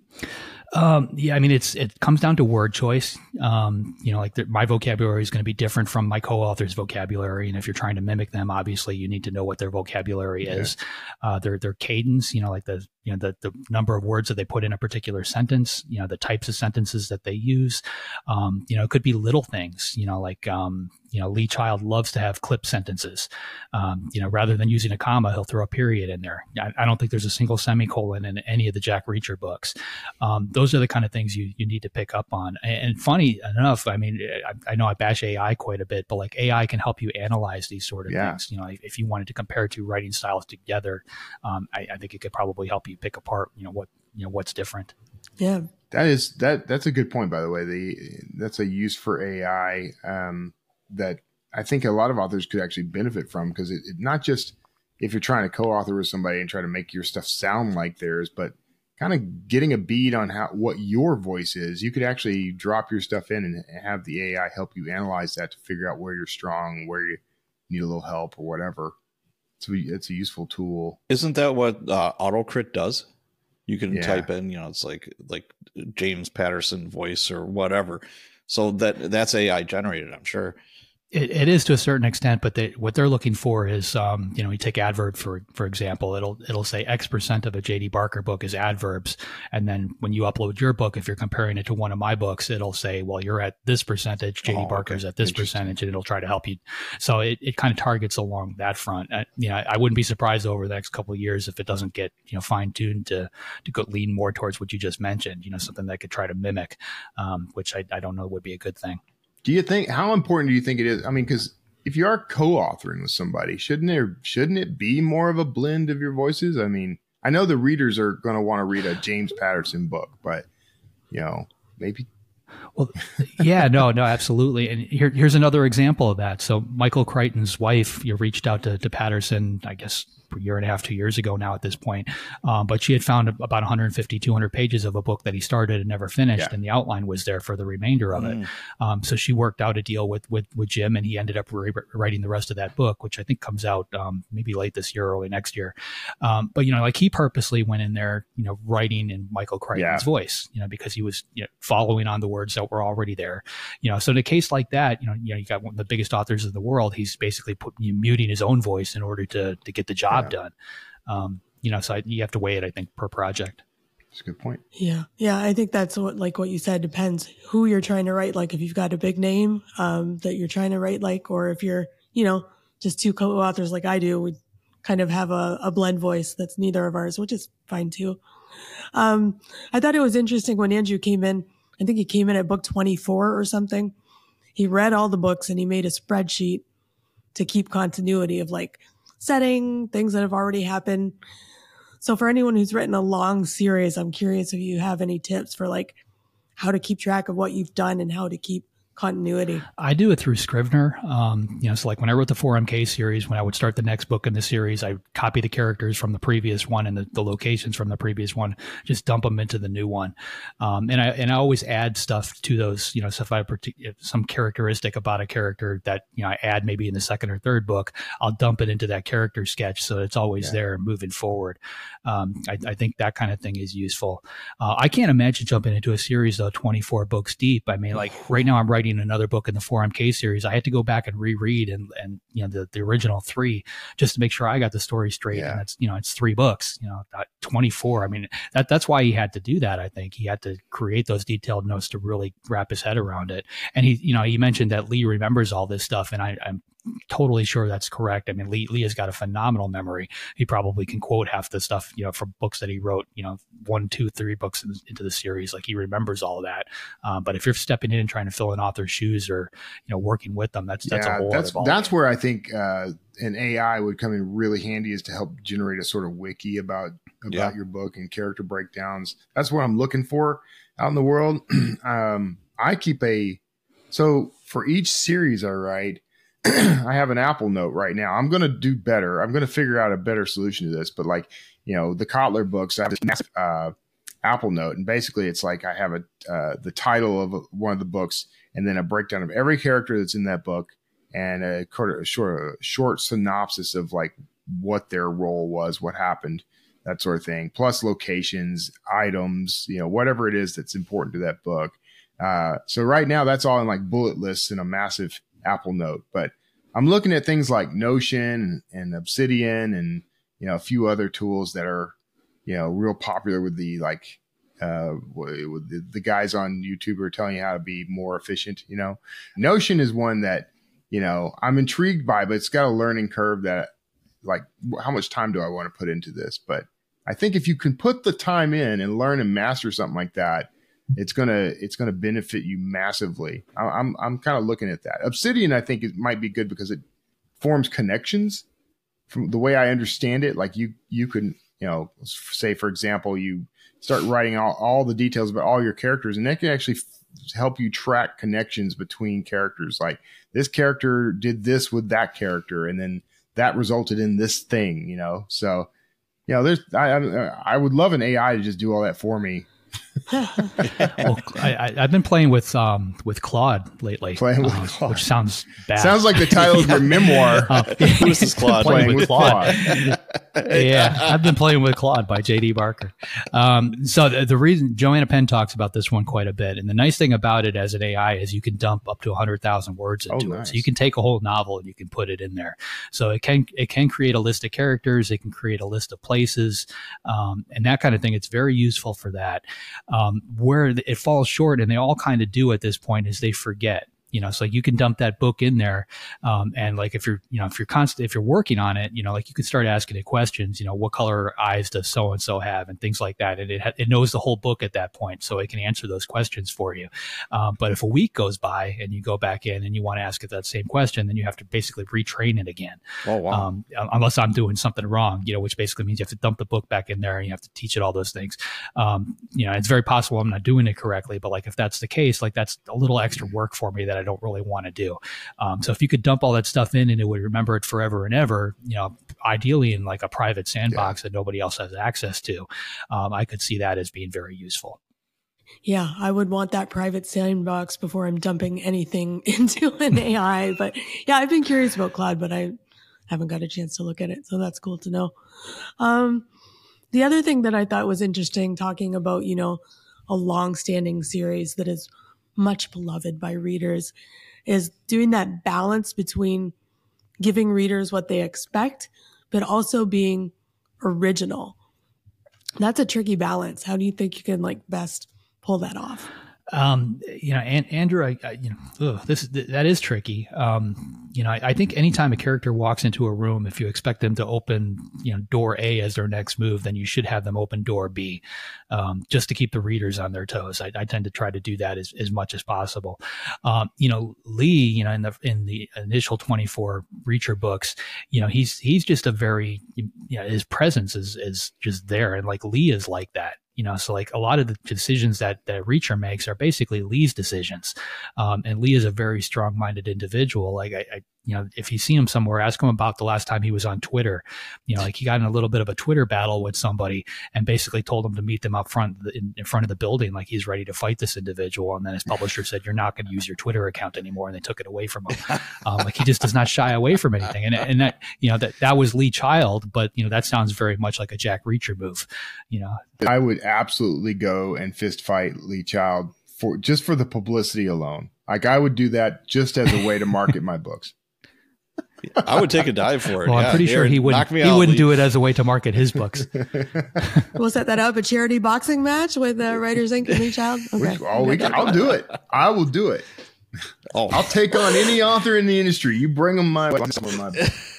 Um, yeah, I mean, it's, it comes down to word choice. Um, you know, like the, my vocabulary is going to be different from my co-author's vocabulary. And if you're trying to mimic them, obviously you need to know what their vocabulary yeah. is, uh, their, their cadence, you know, like the, you know, the, the number of words that they put in a particular sentence, you know, the types of sentences that they use. Um, you know, it could be little things, you know, like, um, you know, Lee Child loves to have clip sentences. Um, you know, rather than using a comma, he'll throw a period in there. I, I don't think there's a single semicolon in any of the Jack Reacher books. Um, those are the kind of things you, you need to pick up on. And, and funny enough, I mean, I, I know I bash A I quite a bit, but like A I can help you analyze these sort of yeah. things. You know, if you wanted to compare two writing styles together, um, I, I think it could probably help you pick apart, you know, what, you know, what's different. Yeah. That is, that, that's a good point, by the way. The, that's a use for A I, um, that I think a lot of authors could actually benefit from, because it, it not just if you're trying to co-author with somebody and try to make your stuff sound like theirs, but kind of getting a bead on how what your voice is. You could actually drop your stuff in and have the A I help you analyze that to figure out where you're strong, where you need a little help or whatever. So it's a useful tool. Isn't that what uh, AutoCrit does? You can yeah. type in, you know, it's like like James Patterson voice or whatever. So that that's A I generated, I'm sure. It, it is to a certain extent, but they, what they're looking for is, um, you know, you take adverb for for example, it'll it'll say X percent of a J D Barker book is adverbs, and then when you upload your book, if you're comparing it to one of my books, it'll say, well, you're at this percentage, J D oh, Barker's okay. at this percentage, and it'll try to help you. So it, it kind of targets along that front. Uh, you know, I wouldn't be surprised over the next couple of years if it doesn't get, you know, fine tuned to to go lean more towards what you just mentioned. You know, something that could try to mimic, um, which I, I don't know would be a good thing. Do you think, how important do you think it is? I mean, because if you are co-authoring with somebody, shouldn't there, shouldn't it be more of a blend of your voices? I mean, I know the readers are going to want to read a James Patterson book, but, you know, maybe. Well, yeah, no, no, absolutely. And here, here's another example of that. So Michael Crichton's wife, you reached out to, to Patterson, I guess, a year and a half, two years ago now at this point. Um, but she had found about one fifty, two hundred pages of a book that he started and never finished. Yeah. And the outline was there for the remainder of mm. it. Um, so she worked out a deal with, with, with Jim, and he ended up re- writing the rest of that book, which I think comes out um, maybe late this year, early next year. Um, but, you know, like he purposely went in there, you know, writing in Michael Crichton's yeah. voice, you know, because he was, you know, following on the words that were already there. You know, so in a case like that, you know, you know, you got one of the biggest authors in the world. He's basically put, you know, muting his own voice in order to to get the job yeah. done. Um, you know, so I, you have to weigh it, I think, per project. That's a good point. Yeah. Yeah. I think that's what, like what you said, depends who you're trying to write. Like if you've got a big name, um, that you're trying to write like, or if you're, you know, just two co-authors like I do, we kind of have a, a blend voice that's neither of ours, which is fine too. Um, I thought it was interesting when Andrew came in, I think he came in at book twenty-four or something. He read all the books and he made a spreadsheet to keep continuity of like setting, things that have already happened. So for anyone who's written a long series, I'm curious if you have any tips for like how to keep track of what you've done and how to keep continuity. I do it through Scrivener. Um, you know, so like when I wrote the four M K series, when I would start the next book in the series, I would copy the characters from the previous one and the, the locations from the previous one, just dump them into the new one. Um, and I, and I always add stuff to those, you know, so if I have some characteristic about a character that, you know, I add maybe in the second or third book, I'll dump it into that character sketch. So it's always yeah. there moving forward. Um, I, I think that kind of thing is useful. Uh, I can't imagine jumping into a series though, twenty-four books deep. I mean, like right now I'm writing another book in the four M K series. I had to go back and reread and, and, you know, the, the original three just to make sure I got the story straight. Yeah. And it's, you know, it's three books, you know, twenty-four. I mean, that, that's why he had to do that. I think he had to create those detailed notes to really wrap his head around it. And he, you know, he mentioned that Lee remembers all this stuff. And I, I'm totally sure that's correct. I mean, Lee, Lee has got a phenomenal memory. He probably can quote half the stuff, you know, from books that he wrote, you know, one, two, three books in, into the series. Like he remembers all of that. Um, but if you're stepping in and trying to fill an author's shoes or, you know, working with them, that's, that's yeah, a whole that's, other that's where I think uh, an A I would come in really handy, is to help generate a sort of wiki about, about Yeah. your book and character breakdowns. That's what I'm looking for out in the world. um, I keep a, so for each series I write, I have an Apple Note right now. I'm going to do better. I'm going to figure out a better solution to this. But like, you know, the Kotler books, I have this massive uh, Apple Note, and basically it's like I have a uh, the title of one of the books, and then a breakdown of every character that's in that book, and a, a short a short synopsis of like what their role was, what happened, that sort of thing, plus locations, items, you know, whatever it is that's important to that book. Uh, so right now that's all in like bullet lists in a massive Apple Note. But I'm looking at things like Notion and Obsidian and, you know, a few other tools that are, you know, real popular with the like uh, with the, the guys on YouTube are telling you how to be more efficient. You know, Notion is one that, you know, I'm intrigued by, but it's got a learning curve that, like, how much time do I want to put into this? But I think if you can put the time in and learn and master something like that, it's gonna it's gonna benefit you massively. I, I'm I'm kind of looking at that. Obsidian, I think, it might be good because it forms connections. From the way I understand it, like you you can, you know, say for example, you start writing all, all the details about all your characters, and that can actually f- help you track connections between characters. Like this character did this with that character, and then that resulted in this thing. You know, so you know, there's I I, I would love an A I to just do all that for me. well, I, I've been playing with um with Claude lately, Playing with um, Claude. which sounds bad. Sounds like the title of your memoir. Uh, Who's this Claude? playing, Playing with with Claude. Yeah, I've been playing with Claude by J D Barker. Um, so the, the reason Joanna Penn talks about this one quite a bit, and the nice thing about it as an A I is you can dump up to one hundred thousand words into Oh, it. nice. So you can take a whole novel and you can put it in there. So it can it can create a list of characters, it can create a list of places, um, and that kind of thing. It's very useful for that. Um, where it falls short, and they all kind of do at this point, is they forget. You know, so you can dump that book in there, um, and like if you're, you know, if you're constant, if you're working on it, you know, like you can start asking it questions. You know, what color eyes does so and so have, and things like that. And it ha- it knows the whole book at that point, so it can answer those questions for you. Um, but if a week goes by and you go back in and you want to ask it that same question, then you have to basically retrain it again. Oh, wow. Um, unless I'm doing something wrong, you know, which basically means you have to dump the book back in there and you have to teach it all those things. Um, you know, it's very possible I'm not doing it correctly, but like if that's the case, like that's a little extra work for me that I don't really want to do. Um, so if you could dump all that stuff in and it would remember it forever and ever, you know, ideally in like a private sandbox that nobody else has access to, um, I could see that as being very useful. Yeah, I would want that private sandbox before I'm dumping anything into an A I. But yeah, I've been curious about Claude, but I haven't got a chance to look at it. So that's cool to know. Um, the other thing that I thought was interesting, talking about, you know, a long-standing series that is much beloved by readers, is doing that balance between giving readers what they expect, but also being original. That's a tricky balance. How do you think you can like best pull that off? Um, you know, and Andrew, I, I you know, ugh, this that is tricky. Um, you know, I, I think anytime a character walks into a room, if you expect them to open, you know, door A as their next move, then you should have them open door B, um, just to keep the readers on their toes. I, I tend to try to do that as, as much as possible. Um, you know, Lee, you know, in the in the initial twenty-four Reacher books, you know, he's he's just a very, you know, his presence is is just there, and like Lee is like that. You know, so like a lot of the decisions that, that Reacher makes are basically Lee's decisions. Um, and Lee is a very strong-minded individual. Like I, I, you know, if you see him somewhere, ask him about the last time he was on Twitter. You know, like he got in a little bit of a Twitter battle with somebody and basically told him to meet them up front in, in front of the building, like he's ready to fight this individual. And then his publisher said, "You're not going to use your Twitter account anymore," and they took it away from him. Um, like he just does not shy away from anything. And and that, you know, that that was Lee Child, but you know, that sounds very much like a Jack Reacher move. You know, I would absolutely go and fist fight Lee Child for just for the publicity alone. Like I would do that just as a way to market my books. I would take a dive for it. well, yeah. I'm pretty Here, sure he wouldn't. knock me He out, wouldn't Lee. do it as a way to market his books. We'll set that up, a charity boxing match with uh, Writers Incorporated and Lee Child. Okay. Which, oh, we can, I'll do it. I will do it. Oh, I'll take on any author in the industry. You bring them my way. my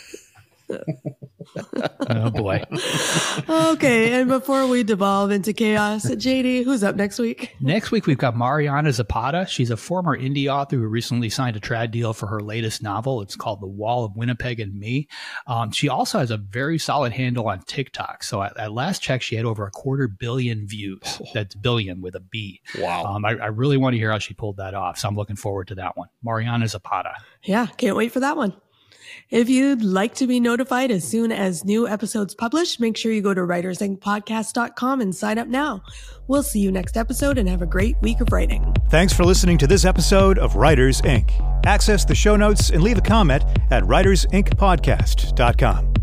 Oh boy. Okay, and before we devolve into chaos, J D, who's up next week? Next week, we've got Mariana Zapata. She's a former indie author who recently signed a trad deal for her latest novel. It's called The Wall of Winnipeg and Me. Um, she also has a very solid handle on TikTok. So at, at last check, she had over a quarter billion views. That's billion with a B. Wow. Um, I, I really want to hear how she pulled that off. So I'm looking forward to that one. Mariana Zapata. Yeah, can't wait for that one. If you'd like to be notified as soon as new episodes publish, make sure you go to writers inc podcast dot com and sign up now. We'll see you next episode and have a great week of writing. Thanks for listening to this episode of Writers Incorporated. Access the show notes and leave a comment at writers inc podcast dot com.